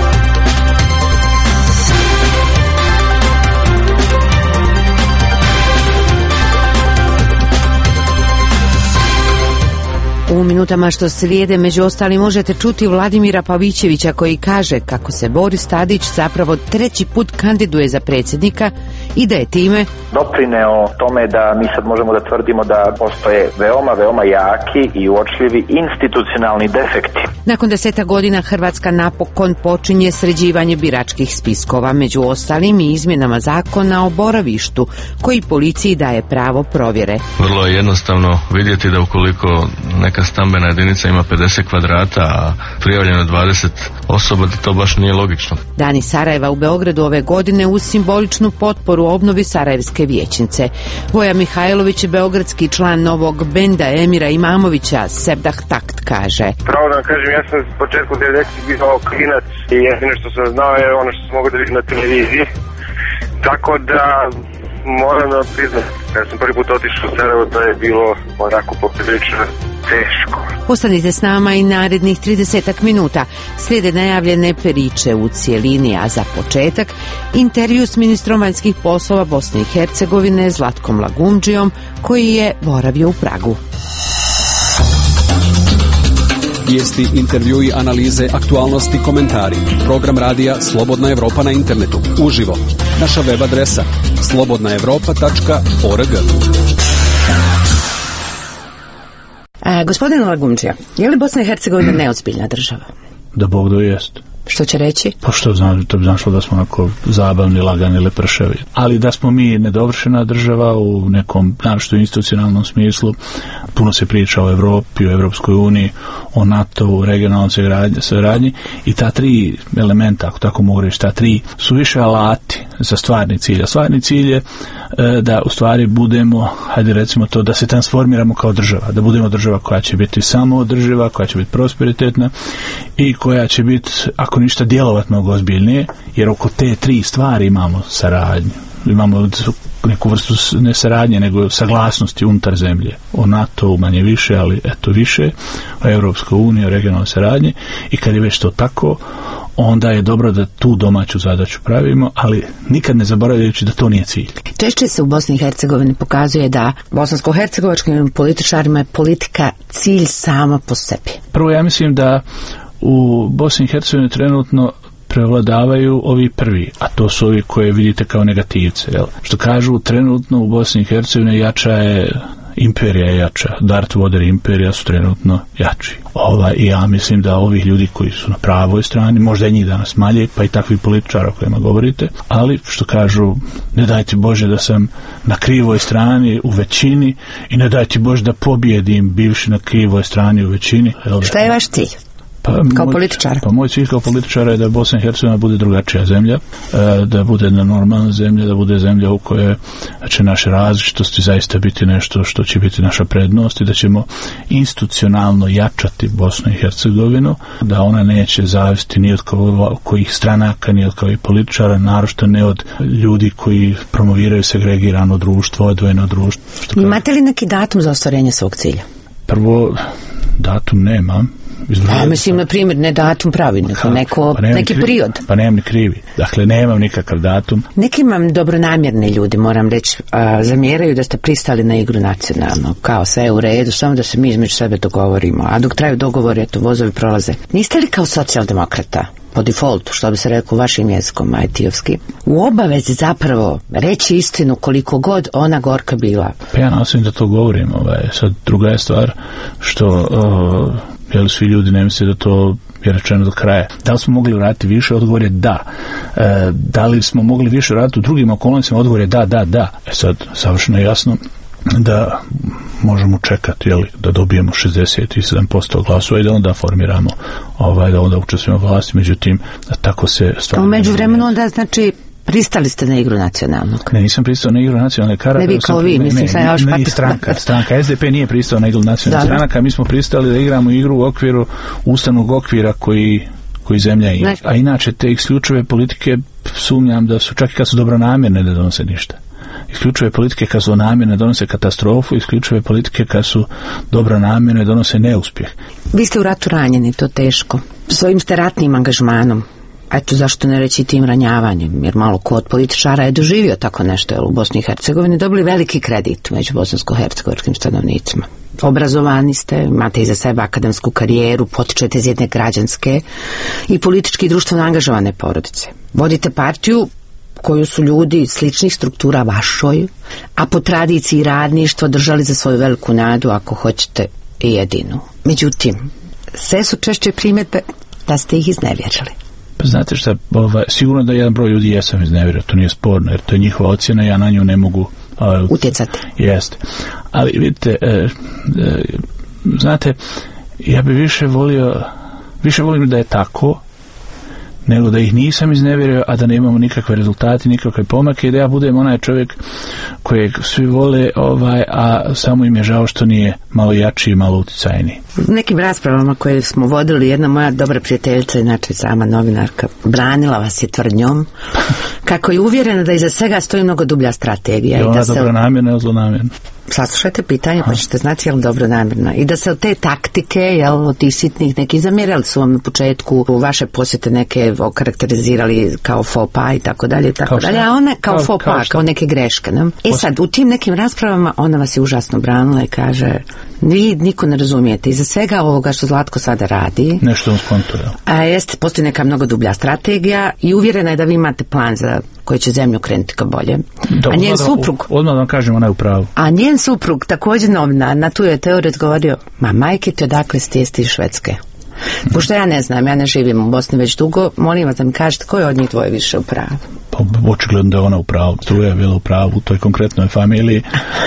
U minutama što slijede, među ostalim, možete čuti Vladimira Pavićevića koji kaže kako se Boris Tadić zapravo treći put kandiduje za predsjednika i da je time doprineo tome da mi sad možemo da tvrdimo da postoje veoma, veoma jaki i uočljivi institucionalni defekti. Nakon deseta godina Hrvatska napokon počinje sređivanje biračkih spiskova, među ostalim i izmjenama zakona o boravištu koji policiji daje pravo provjere. Vrlo je jednostavno vidjeti da ukoliko neka stambena jedinica ima pedeset kvadrata, a prijavljeno dvadeset osoba, da to baš nije logično. Dani Sarajeva u Beogradu ove godine uz simboličnu potporu obnovi Sarajevske vijećnice. Voja Mihajlović, beogradski član novog benda Emira Imamovića, Sevdah Takt, kaže: Pravo da vam kažem, ja sam s početku devedesetih bio klinac i jedino što sam znao je ono što sam mogao da vidim na televiziji. Tako da moram da priznam, kad sam prvi put otišao u Sarajevo, to je bilo onako poprilično teško. Ostanite s nama i narednih tridesetak minuta. Slijede najavljene priče u cijelini, a za početak intervju s ministrom vanjskih poslova Bosne i Hercegovine Zlatkom Lagumdžijom, koji je boravio u Pragu. Vijesti, intervjui, analize, aktualnosti, komentari. Program radija Slobodna Evropa na internetu. Uživo. Naša web adresa slobodna evropa tačka org. A, gospodin Lagumdžija, je li Bosna i Hercegovina neozbiljna država? Da Bog da jest. Što će reći? Pa što znam, to bi znašlo da smo onako zabavni, lagani ili pršavi. Ali da smo mi nedovršena država u nekom našto institucionalnom smislu. Puno se priča o Evropi, o Evropskoj uniji, o NATO, o regionalnoj saradnji i ta tri elementa, ako tako mogu reći, ta tri su više alati za stvarni cilj. A stvarni cilj je e, da u stvari budemo, hajde recimo to, da se transformiramo kao država, da budemo država koja će biti samoodrživa, koja će biti prosperitetna i koja će biti, ako ništa, djelovat mnogo ozbiljnije, jer oko te tri stvari imamo saradnju. Imamo neku vrstu ne saradnje, nego saglasnosti unutar zemlje. O NATO manje više, ali eto više, o Europskoj uniji, o regionalnoj saradnji, i kad je već to tako, onda je dobro da tu domaću zadaću pravimo, ali nikad ne zaboravljajući da to nije cilj. Češće se u Bosni i Hercegovini pokazuje da bosansko-hercegovačkim političarima je politika cilj sama po sebi. Prvo, ja mislim da u Bosni i Hercegovini trenutno prevladavaju ovi prvi, a to su ovi koje vidite kao negativce. Jel? Što kažu, trenutno u Bosni i Hercegovini jača je imperija je jača. Darth Vader imperija su trenutno jači. Ova, i ja mislim da ovih ljudi koji su na pravoj strani, možda je njih danas manje, pa i takvi političara o kojima govorite, ali što kažu, ne daj ti Bože da sam na krivoj strani u većini i ne daj ti Bože da pobjedim bivši na krivoj strani u većini. Jel? Šta je vaš cilj? Pa, kao moj, političar? Pa moj cilj kao političara je da Bosna i Hercegovina bude drugačija zemlja, da bude jedna normalna zemlja, da bude zemlja u kojoj će naše različitosti zaista biti nešto što će biti naša prednost i da ćemo institucionalno jačati Bosnu i Hercegovinu, da ona neće zavisiti ni od kojih stranaka, ni od kojih političara, naročito ne od ljudi koji promoviraju segregirano društvo, odvojeno društvo. Imate li neki datum za ostvarenje svog cilja? Prvo, datum nema. Pa, mislim, na primjer, ne datum pravi, nego neko, pa neki krivi, period. Pa nemam ni krivi. Dakle, nemam nikakav datum. Neki vam dobronamjerni ljudi, moram reći, a, zamjeraju da ste pristali na igru nacionalno. Kao sve je u redu, samo da se mi između sebe dogovorimo. A dok traju dogovori, eto, vozovi prolaze. Niste li kao socijaldemokrata, po defaultu, što bi se rekao vašim jezikom, majtijovski, u obavezi zapravo reći istinu koliko god ona gorka bila? Pa ja nastavim da to govorim. Ovaj. Sad, druga je stvar što... Uh, jel svi ljudi ne misle da to je rečeno do kraja. Da li smo mogli uraditi više? Odgovor je da. E, da li smo mogli više uraditi u drugim okolnostima? Odgovor je da, da, da. E sad, savršeno jasno da možemo čekati, jel, da dobijemo šezdeset sedam posto glasova i da onda formiramo, ovaj, da onda učestvujemo vlasti, međutim, da tako se stvarno... U međuvremenu onda, znači, pristali ste na igru nacionalnog? Ne, nisam pristao na igru nacionalne karate. Ne vi kao vi, mislim, sam ja još ne, stranka, stranka. S D P nije pristao na igru nacionalne stranaka, mi smo pristali da igramo igru u okviru ustavnog okvira koji, koji zemlja ima. A inače, te isključive politike sumnjam da su, čak i kad su dobronamjerne, ne donose ništa. isključive politike kad su namjerne donose katastrofu, isključive politike kad su dobro namjerne donose neuspjeh. Vi ste u ratu ranjeni, to teško. Svojim ste ratnim angažmanom, eto zašto ne reći tim ranjavanjem, jer malo ko od političara je doživio tako nešto, jer u Bosni i Hercegovini dobili veliki kredit među bosansko-hercegovačkim stanovnicima. Obrazovani ste, imate iza sebe akademsku karijeru, potičete iz jedne građanske i politički i društveno angažovane porodice. Vodite partiju koju su ljudi sličnih struktura vašoj, a po tradiciji radništva držali za svoju veliku nadu, ako hoćete i jedinu. Međutim, sve su češće primjedbe da ste ih iznevjerili. Pa znate šta, ovaj, sigurno da jedan broj ljudi jesam iznevjerio, to nije sporno, jer to je njihova ocjena, ja na nju ne mogu ovaj, utjecati. Jeste. Ali vidite, e, e, znate, ja bi više volio, više volim da je tako, nego da ih nisam iznevjerio, a da ne imamo nikakve rezultate, nikakve pomake i da ja budem onaj čovjek kojeg svi vole, ovaj, a samo im je žao što nije malo jači i malo utjecajniji. U nekim raspravama koje smo vodili, jedna moja dobra prijateljica, inače sama novinarka, branila vas je tvrdnjom kako je uvjerena da iza svega stoji mnogo dublja strategija. Je ona i da se... dobro namjerna ili zlonamjerna? Saslušajte pitanje, pa ćete znati je li dobro namjerna. I da se od te taktike, jel, od tih sitnih neki zamjerali su vam na početku vaše posjete neke okarakterizirali kao faux pas i tako dalje i tako dalje, a one kao, kao faux pas, kao, kao neke greške. Ne? I sad, u tim nekim raspravama ona vas je užasno branila i kaže, vi niko ne razumijete, iza svega ovoga što Zlatko sada radi, nešto on skontuje. A jeste, postoji neka mnogo dublja strategija i uvjerena je da vi imate plan za koji će zemlju krenuti ka bolje. Da, a njen suprug... Odmah vam kažem, ona je u pravu. A njen suprug, također novinar, na tu je teoriju odgovorio, ma majke ti odakle ste iz Švedske? Pošto ja ne znam, ja ne živim u Bosni već dugo, molim vas da mi kažete ko je od njih dvoje više u pravu? Pa očigledno da je ona u pravu. Struja je bila u pravu u toj konkretnoj familiji.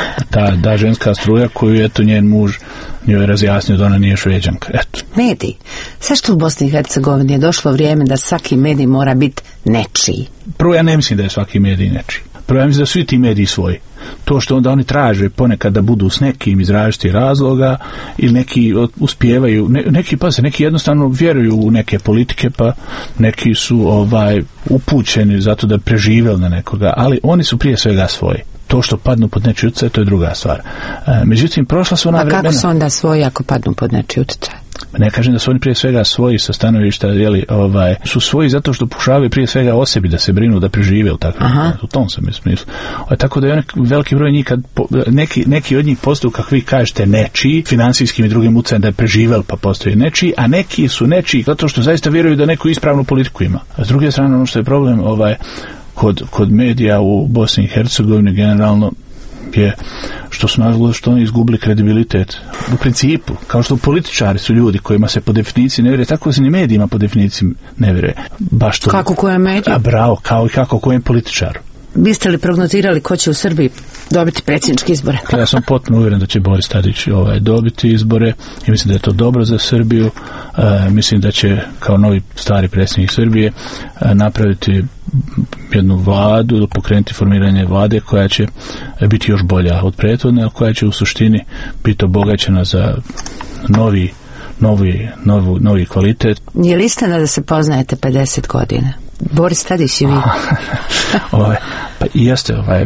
Ta da ženska struja koju eto njen muž njoj je razjasnio da ona nije Šveđanka. Eto. Mediji. Sve što u Bosni i Hercegovini je došlo vrijeme da svaki medij mora biti nečiji. Prvo, ja ne mislim da je svaki medij nečiji. Prvo, ja mislim da svi ti mediji svoji. To što onda oni traže ponekad da budu s nekim iz različitih razloga ili neki uspijevaju, ne, neki pa se neki jednostavno vjeruju u neke politike, pa neki su ovaj upućeni zato da preživjeli na nekoga, ali oni su prije svega svoji. To što padnu pod nečiji utjecaj, to je druga stvar. E, međutim, prošla su ona vremena... A kako vremena... su onda svoji ako padnu pod nečiji utjecaj? Ne kažem da su oni prije svega svoji sa stanovišta, jeli, ovaj, su svoji zato što pokušavaju prije svega o sebi da se brinu, da prežive u takvom, u tom sam je smislu. O, tako da je onak, veliki broj njih, kad po, neki, neki od njih postaju, kako vi kažete, nečiji, financijskim i drugim utjecajem da je preživel pa postoji nečiji, a neki su nečiji zato što zaista vjeruju da neku ispravnu politiku ima. A s druge strane, ono što je problem ovaj, kod, kod medija u Bosni i Hercegovini generalno je što su nažalost što oni izgubili kredibilitet. U principu, kao što političari su ljudi kojima se po definiciji ne vjeruje, tako se ni medijima po definiciji ne vjeruje. Baš to. Kako kojem mediju? A bravo, kao i kako kojem političaru. Biste li prognozirali ko će u Srbiji dobiti predsjedničke izbore? Ja sam potpuno uvjeren da će Boris Tadić ovaj, dobiti izbore i mislim da je to dobro za Srbiju. E, mislim da će kao novi stari predsjednik Srbije e, napraviti jednu vladu, pokrenuti formiranje vlade koja će biti još bolja od prethodne, a koja će u suštini biti obogaćena za novi, novi, novi, novi kvalitet. Je li istina da se poznajete pedeset godina? Boris Tadić i vi? ovaj, pa jeste, ovaj,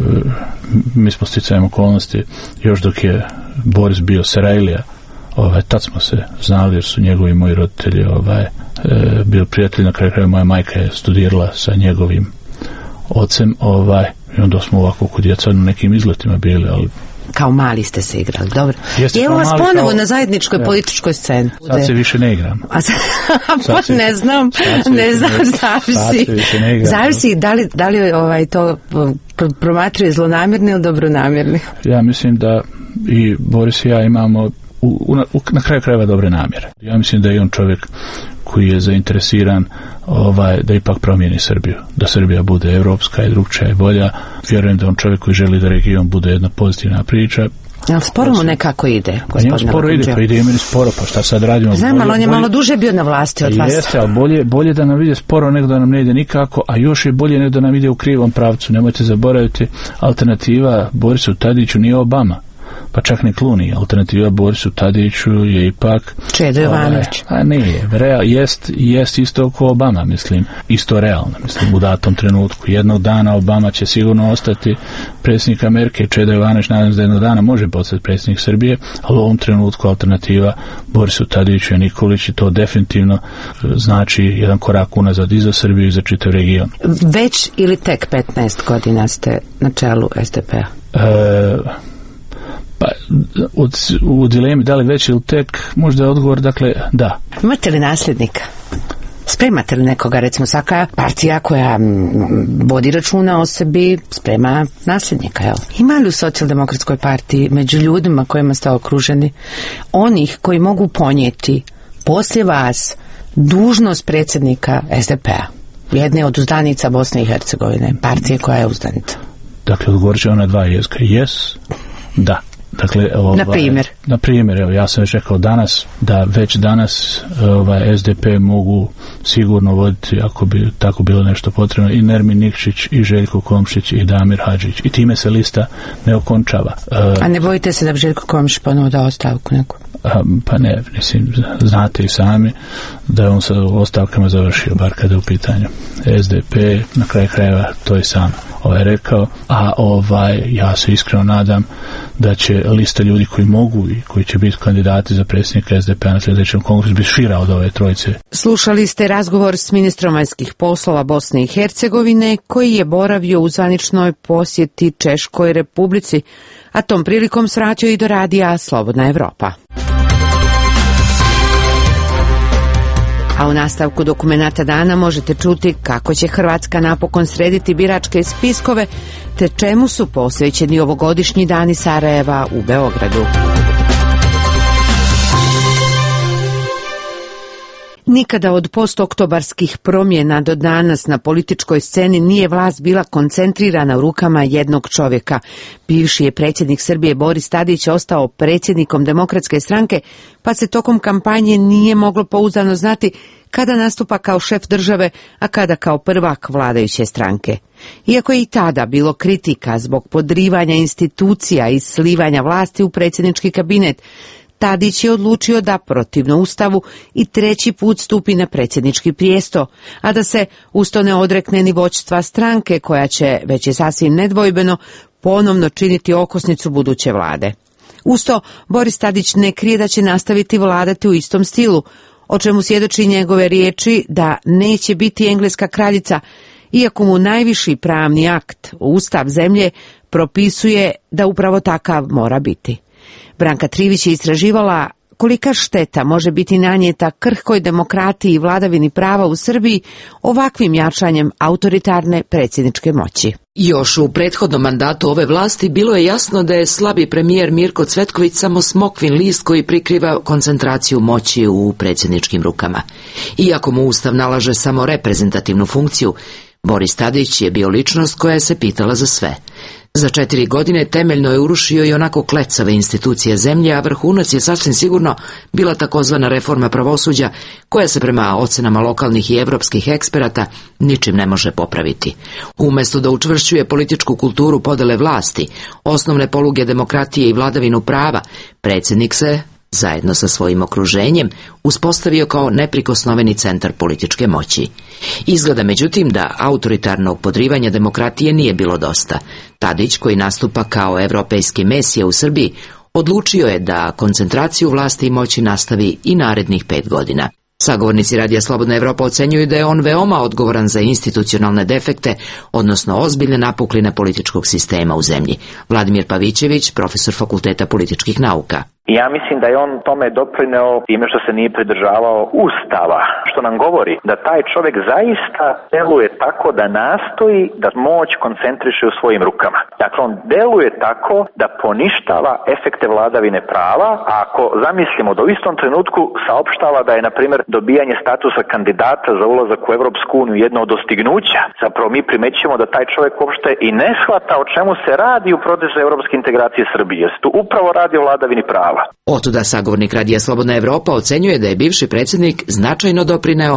mi smo sticajem okolnosti još dok je Boris bio Sarajlija, ovaj, tad smo se znali jer su njegovi moji roditelji ovaj, e, bili prijatelji, na kraju kraja moja majka je studirala sa njegovim ocem, ovaj, i onda smo ovako kod djeca na nekim izletima bili, ali kao mali ste se igrali, dobro. Jeste, evo vas ponovo kao... na zajedničkoj ja. političkoj sceni. Sad se više ne igram. A sad, pa se, ne znam, ne znam, zavisi. Zavisi da li, da li ovaj, to promatruje zlonamjerni ili dobronamjerni. Ja mislim da i Boris i ja imamo u, u, u, na kraju krajeva dobre namjere. Ja mislim da je on čovjek koji je zainteresiran ovaj, da ipak promijeni Srbiju, da Srbija bude evropska i drugčija i bolja. Vjerujem da on čovjek koji želi da region bude jedna pozitivna priča. Jel sporo mu nekako ide? A njemu sporo ide, pa ide i meni sporo, pa šta sad radimo? Znam, ali on je bolje, malo duže bio na vlasti od vas. Jeste, ali bolje, bolje da nam ide sporo nego da nam ne ide nikako, a još je bolje nego da nam ide u krivom pravcu. Nemojte zaboraviti, alternativa Borisu Tadiću nije Obama. pa čak ni Kluni. Alternativa Borisu Tadiću je ipak Čedo Jovanović. A nije, real, jest, jest isto kao Obama, mislim, isto realno, mislim, u datom trenutku. Jednog dana Obama će sigurno ostati predsjednik Amerike, Čedo Jovanović nadam se da jednog dana može postati predsjednik Srbije, ali u ovom trenutku alternativa Borisu Tadiću je Nikolić i to definitivno znači jedan korak unazad i za Srbiju i za čitav region. Već ili tek petnaest godina ste na čelu S D P-a? E, pa u, u dilemi da li već ili tek, možda je odgovor, dakle, da. Imate li nasljednika? Spremate li nekoga, recimo svaka partija koja m, vodi računa o sebi sprema nasljednika, jel? Ima li u Socijaldemokratskoj partiji među ljudima kojima ste okruženi onih koji mogu ponijeti poslije vas dužnost predsjednika S D P-a, jedne od uzdanica Bosne i Hercegovine, partije koja je uzdanica? Dakle, odgovorit će ona dva jezika. Yes, da. Dakle, ovaj, na primjer? Na primjer, evo, ja sam već rekao danas da već danas ovaj, S D P mogu sigurno voditi, ako bi tako bilo nešto potrebno, i Nermin Nikšić, i Željko Komšić, i Damir Hadžić. I time se lista ne okončava. A ne bojite se da bi Željko Komšić ponovo dao ostavku neku? A, pa ne, mislim, znate i sami da je on sa ostavkama završio, bar kada je u pitanju S D P, na kraju krajeva to je sam ovaj rekao, a ovaj ja se iskreno nadam da će lista ljudi koji mogu i koji će biti kandidati za predsjednika S D P-a na sljedećem kongresu biti šira od ove trojice. Slušali ste razgovor s ministrom vanjskih poslova Bosne i Hercegovine koji je boravio u zvaničnoj posjeti Češkoj Republici, a tom prilikom svratio i do radija Slobodna Evropa. A u nastavku dokumenata dana možete čuti kako će Hrvatska napokon srediti biračke spiskove, te čemu su posvećeni ovogodišnji dani Sarajeva u Beogradu. Nikada od postoktobarskih promjena do danas na političkoj sceni nije vlast bila koncentrirana u rukama jednog čovjeka. Bivši je predsjednik Srbije Boris Tadić ostao predsjednikom Demokratske stranke, pa se tokom kampanje nije moglo pouzdano znati kada nastupa kao šef države, a kada kao prvak vladajuće stranke. Iako je i tada bilo kritika zbog podrivanja institucija i slivanja vlasti u predsjednički kabinet, Tadić je odlučio da protivno Ustavu i treći put stupi na predsjednički prijesto, a da se usto ne odrekne ni vođstva stranke koja će, već je sasvim nedvojbeno, ponovno činiti okosnicu buduće vlade. Usto, Boris Tadić ne krije da će nastaviti vladati u istom stilu, o čemu svjedoči njegove riječi da neće biti engleska kraljica, iako mu najviši pravni akt, Ustav zemlje, propisuje da upravo takav mora biti. Branka Trivić je istraživala kolika šteta može biti nanijeta krhkoj demokratiji i vladavini prava u Srbiji ovakvim jačanjem autoritarne predsjedničke moći. Još u prethodnom mandatu ove vlasti bilo je jasno da je slabi premijer Mirko Cvetković samo smokvin list koji prikriva koncentraciju moći u predsjedničkim rukama. Iako mu Ustav nalaže samo reprezentativnu funkciju, Boris Tadić je bio ličnost koja je se pitala za sve. Za četiri godine temeljno je urušio i onako klecave institucije zemlje, a vrhunac je sasvim sigurno bila takozvana reforma pravosuđa, koja se prema ocenama lokalnih i evropskih eksperata ničim ne može popraviti. Umjesto da učvršćuje političku kulturu podele vlasti, osnovne poluge demokratije i vladavinu prava, predsjednik se, zajedno sa svojim okruženjem, uspostavio kao neprikosnoveni centar političke moći. Izgleda međutim da autoritarnog podrivanja demokratije nije bilo dosta. Tadić, koji nastupa kao evropejski mesija u Srbiji, odlučio je da koncentraciju vlasti i moći nastavi i narednih pet godina. Sagovornici Radija Slobodna Evropa ocenjuju da je on veoma odgovoran za institucionalne defekte, odnosno ozbiljne napukline političkog sistema u zemlji. Vladimir Pavićević, profesor Fakulteta političkih nauka. Ja mislim da je on tome doprineo time što se nije pridržavao Ustava, što nam govori da taj čovjek zaista deluje tako da nastoji da moć koncentriše u svojim rukama. Dakle, on deluje tako da poništava efekte vladavine prava, a ako zamislimo da u istom trenutku saopštava da je, na primjer, dobijanje statusa kandidata za ulazak u Evropsku uniju jedno od dostignuća, zapravo mi primećujemo da taj čovjek uopšte i ne shvata o čemu se radi u procesu evropske integracije Srbije. Tu upravo radi o vladavini prava. Otuda sagovornik Radija Slobodna Evropa ocenjuje da je bivši predsjednik značajno doprineo stvar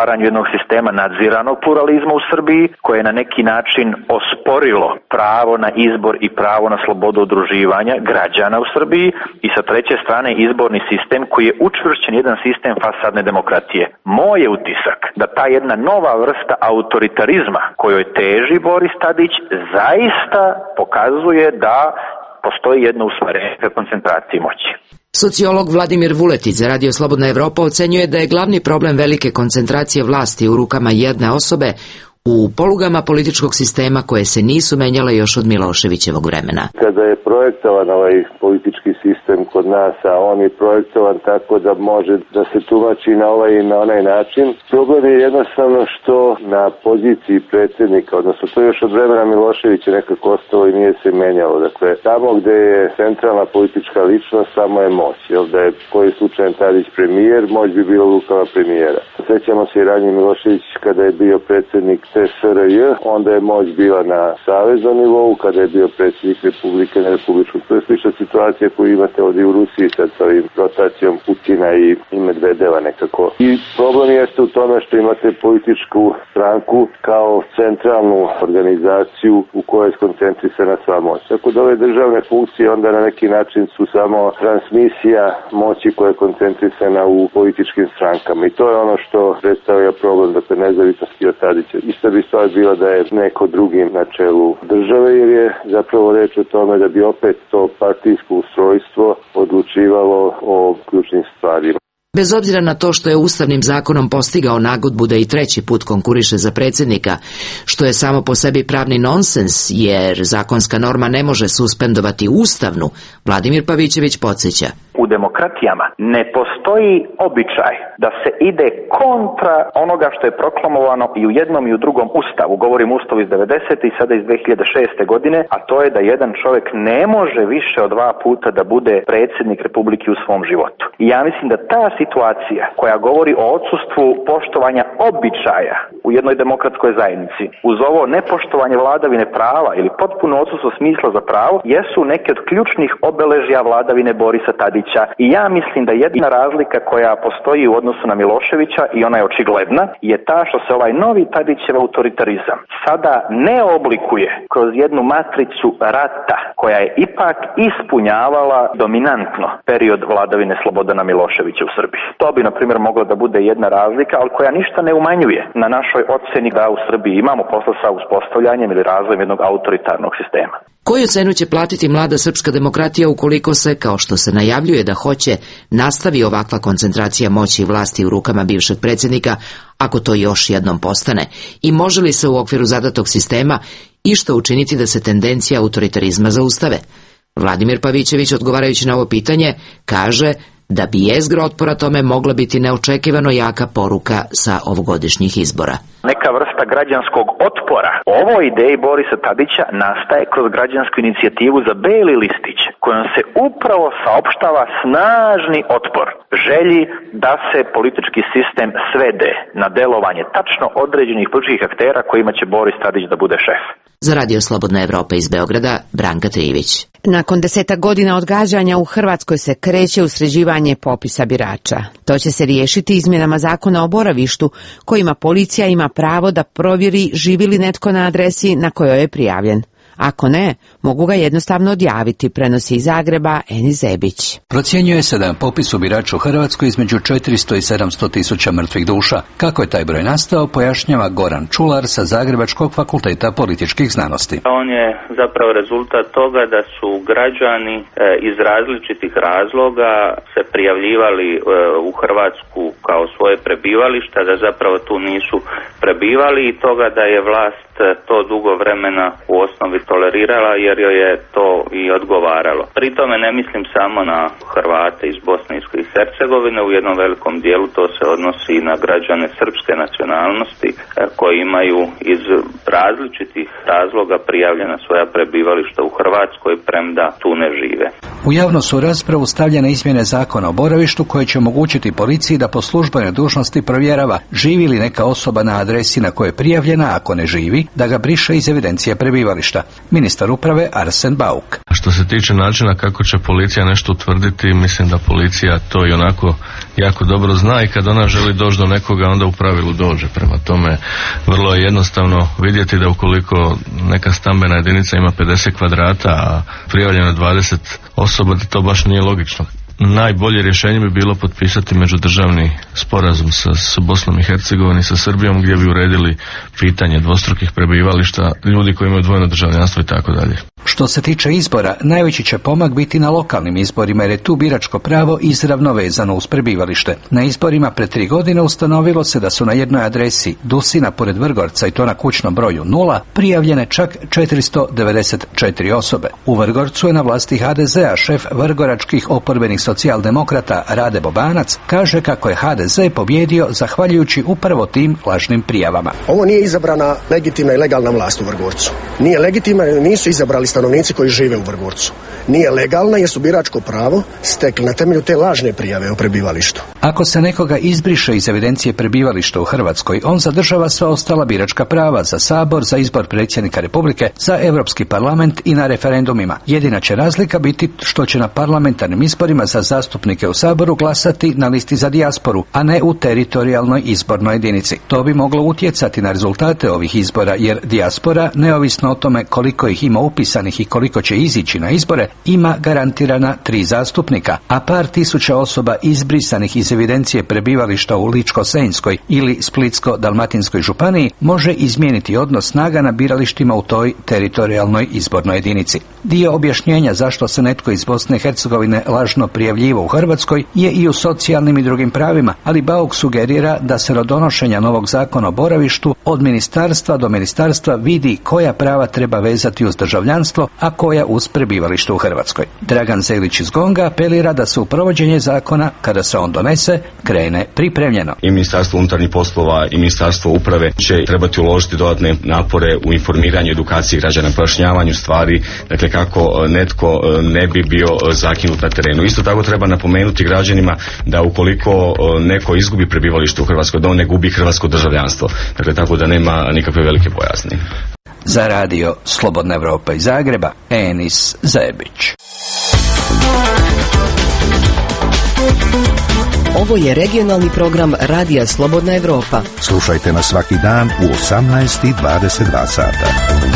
stvaranju jednog sistema nadziranog pluralizma u Srbiji, koje je na neki način osporilo pravo na izbor i pravo na slobodu udruživanja građana u Srbiji, i sa treće strane izborni sistem koji je učvršćen jedan sistem fasadne demokratije. Moj je utisak da ta jedna nova vrsta autoritarizma kojoj teži Boris Tadić zaista pokazuje da postoji jedno usmerenje ka koncentraciji moći. Sociolog Vladimir Vuletić za Radio Slobodna Evropa ocenjuje da je glavni problem velike koncentracije vlasti u rukama jedne osobe u polugama političkog sistema koje se nisu menjale još od Miloševićevog vremena. Kada je projektovan ovaj politički sistem kod nas, a on je projektovan tako da može da se tumači na ovaj i na onaj način, problem je jednostavno što na poziciji predsjednika, odnosno to još od vremena Miloševića nekako ostalo i nije se menjalo. Dakle, tamo gde je centralna politička ličnost, samo je moć. Jel, da je koji slučajem Tadić premijer, moć bi bila u rukama premijera. Sećamo se i ranije Milošević kada je bio predsjednik T S R J, onda je moć bila na saveznom nivou, kada je bio predsjednik Republike na republičkom. To je slična situacija koju imate ovdje u Rusiji sad sa ovim rotacijom Putina i, i Medvedeva nekako. I problem jeste u tome što imate političku stranku kao centralnu organizaciju u kojoj je skoncentrisana sva moć. Tako da ove državne funkcije onda na neki način su samo transmisija moći koja je koncentrisana u političkim strankama. I to je ono što predstavlja problem, dakle, nezavisnosti od Tadića. Ista bi stvar bila da je neko drugi na čelu države, jer je zapravo reč o tome da bi opet to partijsko ustrojstvo odlučivalo o ključnim stvarima. Bez obzira na to što je ustavnim zakonom postigao nagodbu da i treći put konkuriše za predsjednika, što je samo po sebi pravni nonsens, jer zakonska norma ne može suspendovati ustavnu, Vladimir Pavićević podsjeća. U demokratijama ne postoji običaj da se ide kontra onoga što je proklamovano i u jednom i u drugom ustavu. Govorim o ustavu iz devedesetih i sada iz dve hiljade šeste. godine, a to je da jedan čovjek ne može više od dva puta da bude predsjednik Republike u svom životu. I ja mislim da ta situacija koja govori o odsustvu poštovanja običaja u jednoj demokratskoj zajednici, uz ovo nepoštovanje vladavine prava ili potpuno odsustvo smisla za pravo, jesu neke od ključnih obeležja vladavine Borisa Tadića. I ja mislim da jedna razlika koja postoji u odnosu na Miloševića, i ona je očigledna, je ta što se ovaj novi Tadićev autoritarizam sada ne oblikuje kroz jednu matricu rata koja je ipak ispunjavala dominantno period vladavine Slobodana Miloševića u Srbiji. To bi, na primjer, mogla da bude jedna razlika, ali koja ništa ne umanjuje na našoj ocjeni da u Srbiji imamo posla sa uspostavljanjem ili razvojem jednog autoritarnog sistema. Koju cenu će platiti mlada srpska demokratija ukoliko se, kao što se najavljuje da hoće, nastavi ovakva koncentracija moći i vlasti u rukama bivšeg predsjednika, ako to još jednom postane? I može li se u okviru zadatog sistema išta učiniti da se tendencija autoritarizma zaustave? Vladimir Pavićević, odgovarajući na ovo pitanje, kaže da bi jezgra otpora tome mogla biti neočekivano jaka poruka sa ovogodišnjih izbora. Neka vrsta građanskog otpora ovoj ideji Borisa Tadića nastaje kroz građansku inicijativu za beli listić, kojom se upravo saopštava snažni otpor želji da se politički sistem svede na delovanje tačno određenih političkih aktera kojima će Boris Tadić da bude šef. Za Radio Slobodna Evropa iz Beograda, Branka Trivić. Nakon desetak godina odgađanja u Hrvatskoj se kreće u sređivanje popisa birača. To će se riješiti izmjenama zakona o boravištu, kojima policija ima pravo da provjeri živi li netko na adresi na kojoj je prijavljen. Ako ne, mogu ga jednostavno odjaviti, prenosi iz Zagreba Eni Zebić. Procjenjuje se da je popis u biraču u Hrvatskoj između četiristo i sedamsto tisuća mrtvih duša. Kako je taj broj nastao, pojašnjava Goran Čular sa Zagrebačkog fakulteta političkih znanosti. On je zapravo rezultat toga da su građani iz različitih razloga se prijavljivali u Hrvatsku kao svoje prebivalište, da zapravo tu nisu prebivali, i toga da je vlast to dugo vremena u osnovi tolerirala jer joj je to i odgovaralo. Pri tome ne mislim samo na Hrvate iz Bosne i Hercegovine, u jednom velikom dijelu to se odnosi i na građane srpske nacionalnosti koji imaju iz različitih razloga prijavljena svoja prebivališta u Hrvatskoj, premda tu ne žive. U javnost su raspravu stavljene izmjene zakona o boravištu koje će omogućiti policiji da po službenoj dužnosti provjerava živi li neka osoba na adresi na kojoj je prijavljena, ako ne živi, Skupštini da ga briše iz evidencije prebivališta. Ministar uprave Arsen Bauk. Što se tiče načina kako će policija nešto utvrditi, mislim da policija to i onako jako dobro zna i kad ona želi doći do nekoga, onda u pravilu dođe. Prema tome, vrlo je jednostavno vidjeti da ukoliko neka stambena jedinica ima pedeset kvadrata, a prijavljeno dvadeset osoba, da to baš nije logično. Najbolje rješenje bi bilo potpisati međudržavni sporazum sa, sa Bosnom i Hercegovinom i sa Srbijom, gdje bi uredili pitanje dvostrukih prebivališta, ljudi koji imaju dvojno državljanstvo i tako dalje. Što se tiče izbora, najveći će pomak biti na lokalnim izborima jer je tu biračko pravo izravno vezano uz prebivalište. Na izborima pred tri godine ustanovilo se da su na jednoj adresi Dusina pored Vrgorca i to na kućnom broju nula prijavljene čak četiristo devedeset četiri osobe. U Vrgorcu je na vlasti ha de ze a, šef vrgoračkih oporbenih socijaldemokrata Rade Bobanac kaže kako je ha de ze pobjedio zahvaljujući upravo tim lažnim prijavama. Ovo nije izabrana legitimna i legalna vlast u Vrgorcu. Nije legitimna jer nisu izabrali stanovnici koji žive u Vrgorcu. Nije legalna jer su biračko pravo stekli na temelju te lažne prijave o prebivalištu. Ako se nekoga izbriše iz evidencije prebivališta u Hrvatskoj, on zadržava sva ostala biračka prava za Sabor, za izbor predsjednika Republike, za Europski parlament i na referendumima. Jedina će razlika biti što će na parlamentarnim izborima za zastupnike u Saboru glasati na listi za dijasporu, a ne u teritorijalnoj izbornoj jedinici. To bi moglo utjecati na rezultate ovih izbora jer dijaspora, neovisno o tome koliko ih ima upisanih i koliko će izići na izbore, ima garantirana tri zastupnika, a par tisuća osoba izbrisanih iz evidencije prebivališta u Ličko-senjskoj ili Splitsko-dalmatinskoj županiji može izmijeniti odnos snaga na biralištima u toj teritorijalnoj izbornoj jedinici. Dio objašnjenja zašto se netko iz Bosne i Hercegovine lažno prijavljivo u Hrvatskoj je i u socijalnim i drugim pravima, ali Bauk sugerira da se od donošenja novog zakona o boravištu od ministarstva do ministarstva vidi koja prava treba vezati uz državljanstvo, a koja uz prebivalište u Hrvatskoj. Dragan Zelić iz Gonga apelira da se u provođenje zakona, kada se on donese, krene pripremljeno. I Ministarstvo unutarnjih poslova i Ministarstvo uprave će trebati uložiti dodatne napore u informiranju, edukaciji građana, pojašnjavanju stvari, dakle kako netko ne bi bio zakinut na terenu. Isto tako treba napomenuti građanima da ukoliko neko izgubi prebivalište u Hrvatskoj, da on ne gubi hrvatsko državljanstvo. Dakle, tako da nema nikakve velike bojazni. Za radio Slobodna Evropa iz Zagreba, Enis Zebić. Ovo je regionalni program Radija Slobodna Evropa. Slušajte nas svaki dan u osamnaest i dvadeset dva sata.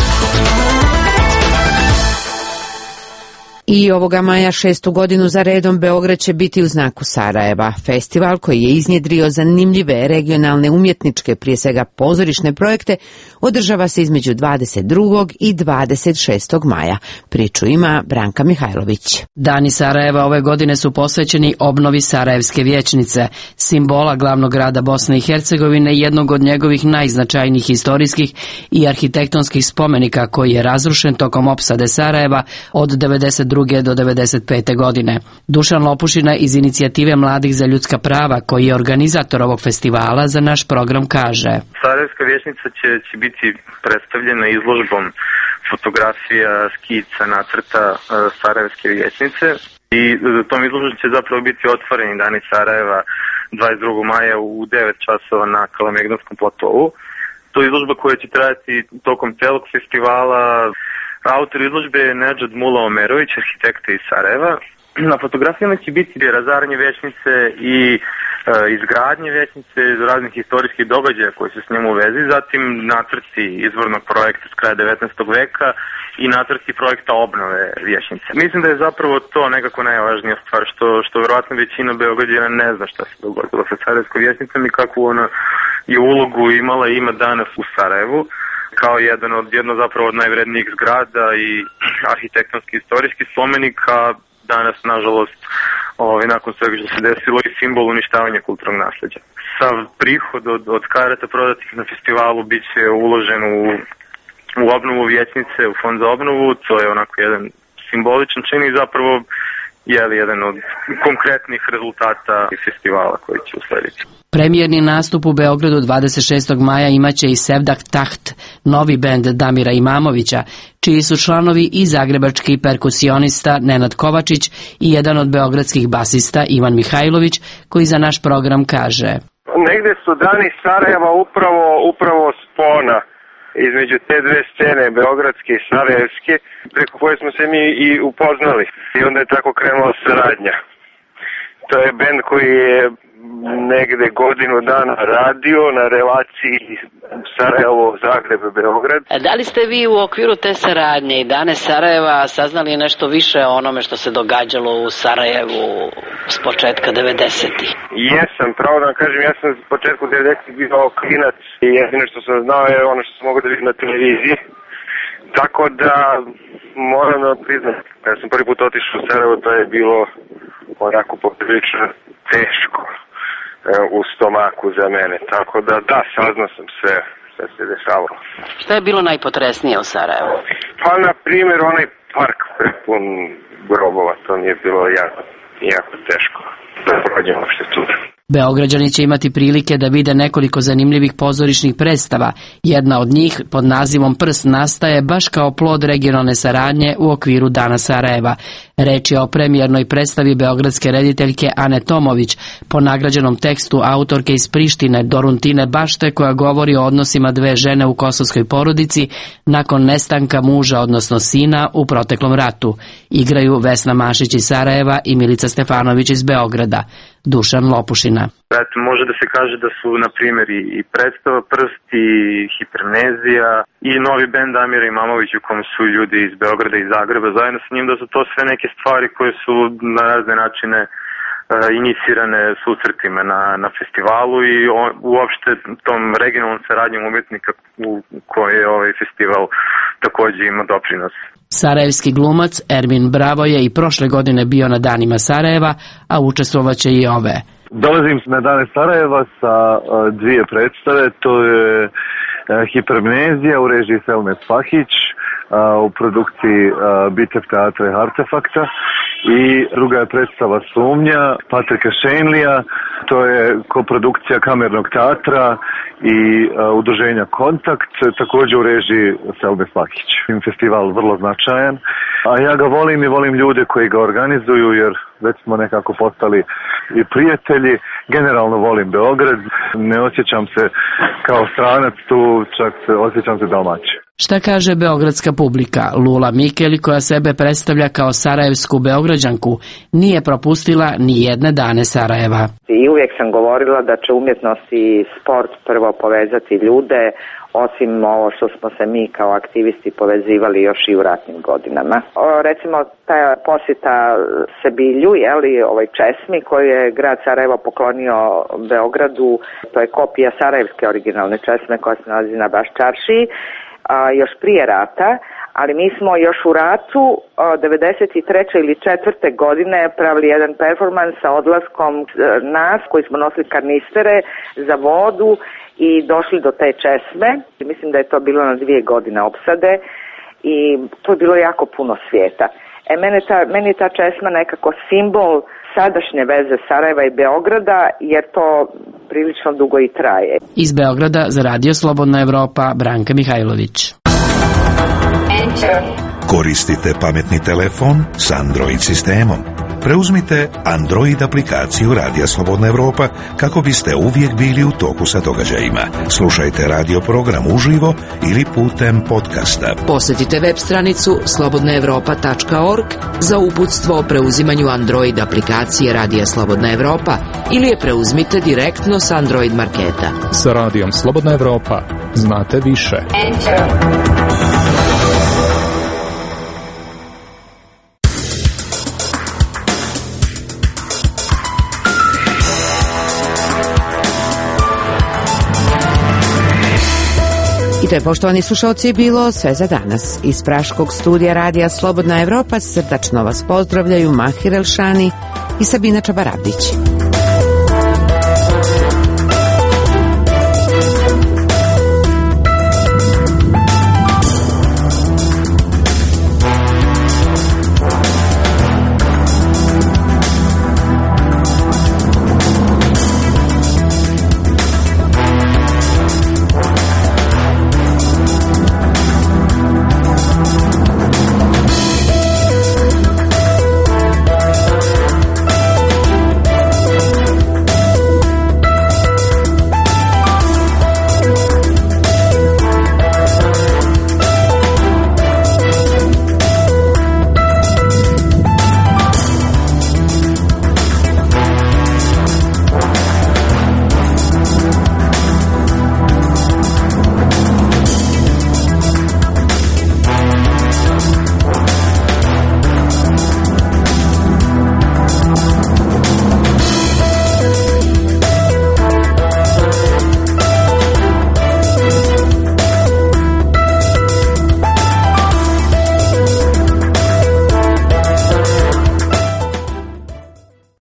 I ovoga maja šestu godinu za redom Beograd će biti u znaku Sarajeva. Festival koji je iznjedrio zanimljive regionalne umjetničke, prije svega pozorišne projekte, održava se između dvadeset drugog i dvadeset šestog maja. Priču ima Branka Mihajlović. Dani Sarajeva ove godine su posvećeni obnovi Sarajevske vijećnice, simbola glavnog grada Bosne i Hercegovine i jednog od njegovih najznačajnijih historijskih i arhitektonskih spomenika koji je razrušen tokom opsade Sarajeva od devedeset druge do devedeset pete godine. Dušan Lopušina iz inicijative Mladih za ljudska prava, koji je organizator ovog festivala, za naš program kaže: Sarajevska vijećnica će, će biti predstavljena izložbom fotografija, skica, nacrta uh, Sarajevske vijećnice i uh, tom izložbom će zapravo biti otvoreni Dani Sarajeva dvadeset drugog maja u devet časova na Kalemegdanskom platovu. To je izložba koja će trajati tokom celog festivala. Autor izložbe je Nedžad Mula Omerović, arhitekta iz Sarajeva. Na fotografijama će biti razaranje vijećnice i e, izgradnje vijećnice, raznih historijskih događaja koji su s njom u vezi, zatim nacrti izvornog projekta s kraja devetnaestog veka i nacrti projekta obnove vijećnice. Mislim da je zapravo to nekako najvažnija stvar, što, što verovatno većina Beograđana ne zna šta se dogodilo sa Sarajevskom vijećnicom i kakvu ona je ulogu imala i ima danas u Sarajevu, kao jedan od, jedno zapravo od najvrednijih zgrada i arhitektonski istorijski spomenik, a danas, nažalost, ovaj, nakon svega što se desilo, i simbol uništavanja kulturnog nasljeđa. Sav prihod od, od karata prodatih na festivalu bit će uložen u, u obnovu vijećnice, u fond za obnovu. To je onako jedan simboličan čin i zapravo je li jedan od konkretnih rezultata festivala koji će uslediti. Premijerni nastup u Beogradu dvadeset šestog maja imaće i Sevdah Taht, novi bend Damira Imamovića, čiji su članovi i zagrebački perkusionista Nenad Kovačić i jedan od beogradskih basista Ivan Mihajlović, koji za naš program kaže: Negde su Dani Sarajeva upravo, upravo spona između te dve scene, beogradske i sarajevske, preko koje smo se mi i upoznali. I onda je tako krenula saradnja. To je bend koji je negde godinu dana radio na relaciji Sarajevo-Zagreb-Beograd. Da li ste vi u okviru te saradnje i Dane Sarajeva saznali nešto više o onome što se događalo u Sarajevu s početka devedesetih? Jesam, pravo da vam kažem, ja sam s početku devedesetih bio klinac i jedino što sam znao je ono što sam mogao da vidim na televiziji. Tako da moram da priznam, kada sam prvi put otišao u Sarajevo, to je bilo onako poprilično teško u stomaku za mene, tako da da, saznao sam sve što se dešavalo. Šta je bilo najpotresnije u Sarajevu? Pa, na primjer, onaj park prepun grobova, to mi je bilo jako, jako teško da prođemo što tu. Beograđani će imati prilike da vide nekoliko zanimljivih pozorišnih predstava. Jedna od njih, pod nazivom Prst, nastaje baš kao plod regionalne saradnje u okviru Dana Sarajeva. Reč je o premijernoj predstavi beogradske rediteljke Ane Tomović, po nagrađenom tekstu autorke iz Prištine Doruntine Bašte, koja govori o odnosima dve žene u kosovskoj porodici nakon nestanka muža, odnosno sina, u proteklom ratu. Igraju Vesna Mašić iz Sarajeva i Milica Stefanović iz Beograda. Dušan Lopušina. Eto, može da se kaže da su, na primjer, i predstava Prst i Hipermnezija i novi bend Amira Imamović u kom su ljudi iz Beograda i Zagreba zajedno sa njim, da su to sve neke stvari koje su na razne načine uh, inicirane susretima na, na festivalu i o, uopšte tom regionalnom saradnjom umjetnika u kojoj ovaj festival također ima doprinos. Sarajevski glumac Ermin Bravo je i prošle godine bio na Danima Sarajeva, a učestvovaće i ove. Dolazim na Dane Sarajeva sa uh, dvije predstave, to je uh, Hipermnezija u režiji Selme Spahić, uh, u produkciji uh, Bitev teatra i Artefakta, i druga je predstava Sumnja Patrika Šenlija, to je koprodukcija Kamernog teatra i uh, udruženja Kontakt, također u režiji Selme Spahić. Festival vrlo značajan, a ja ga volim i volim ljude koji ga organizuju, jer već smo nekako postali i prijatelji. Generalno volim Beograd, ne osjećam se kao stranac tu, čak se osjećam se domaći. Šta kaže beogradska publika? Lula Mikeli, koja sebe predstavlja kao sarajevsku beograđanku, nije propustila ni jedne dane Sarajeva. I uvijek sam govorila da će umjetnost i sport prvo povezati ljude, osim ovo što smo se mi kao aktivisti povezivali još i u ratnim godinama. O, recimo, ta posjeta Sebilju, jeli, ovoj česmi koju je grad Sarajevo poklonio Beogradu, to je kopija sarajevske originalne česme koja se nalazi na Baščaršiji, a, još prije rata, ali mi smo još u ratu devedeset treće ili četvrte godine pravili jedan performans sa odlaskom nas koji smo nosili karnistere za vodu i došli do te česme. Mislim da je to bilo na dvije godine opsade i to je bilo jako puno svijeta. E, mene, ta, meni je ta česma nekako simbol sadašnje veze Sarajeva i Beograda, jer to prilično dugo i traje. Iz Beograda za Radio Slobodna Evropa, Branka Mihajlović. Koristite pametni telefon s Android sistemom. Preuzmite Android aplikaciju Radija Slobodna Evropa kako biste uvijek bili u toku sa događajima. Slušajte radio program uživo ili putem podcasta. Posjetite web stranicu slobodna evropa tačka org za uputstvo o preuzimanju Android aplikacije Radija Slobodna Evropa ili je preuzmite direktno s Android marketa. Sa Radijom Slobodna Evropa znate više. Enter. I to je, poštovani slušalci, bilo sve za danas. Iz Praškog studija Radija Slobodna Evropa srdačno vas pozdravljaju Mahir Elšani i Sabina Čabarabdić.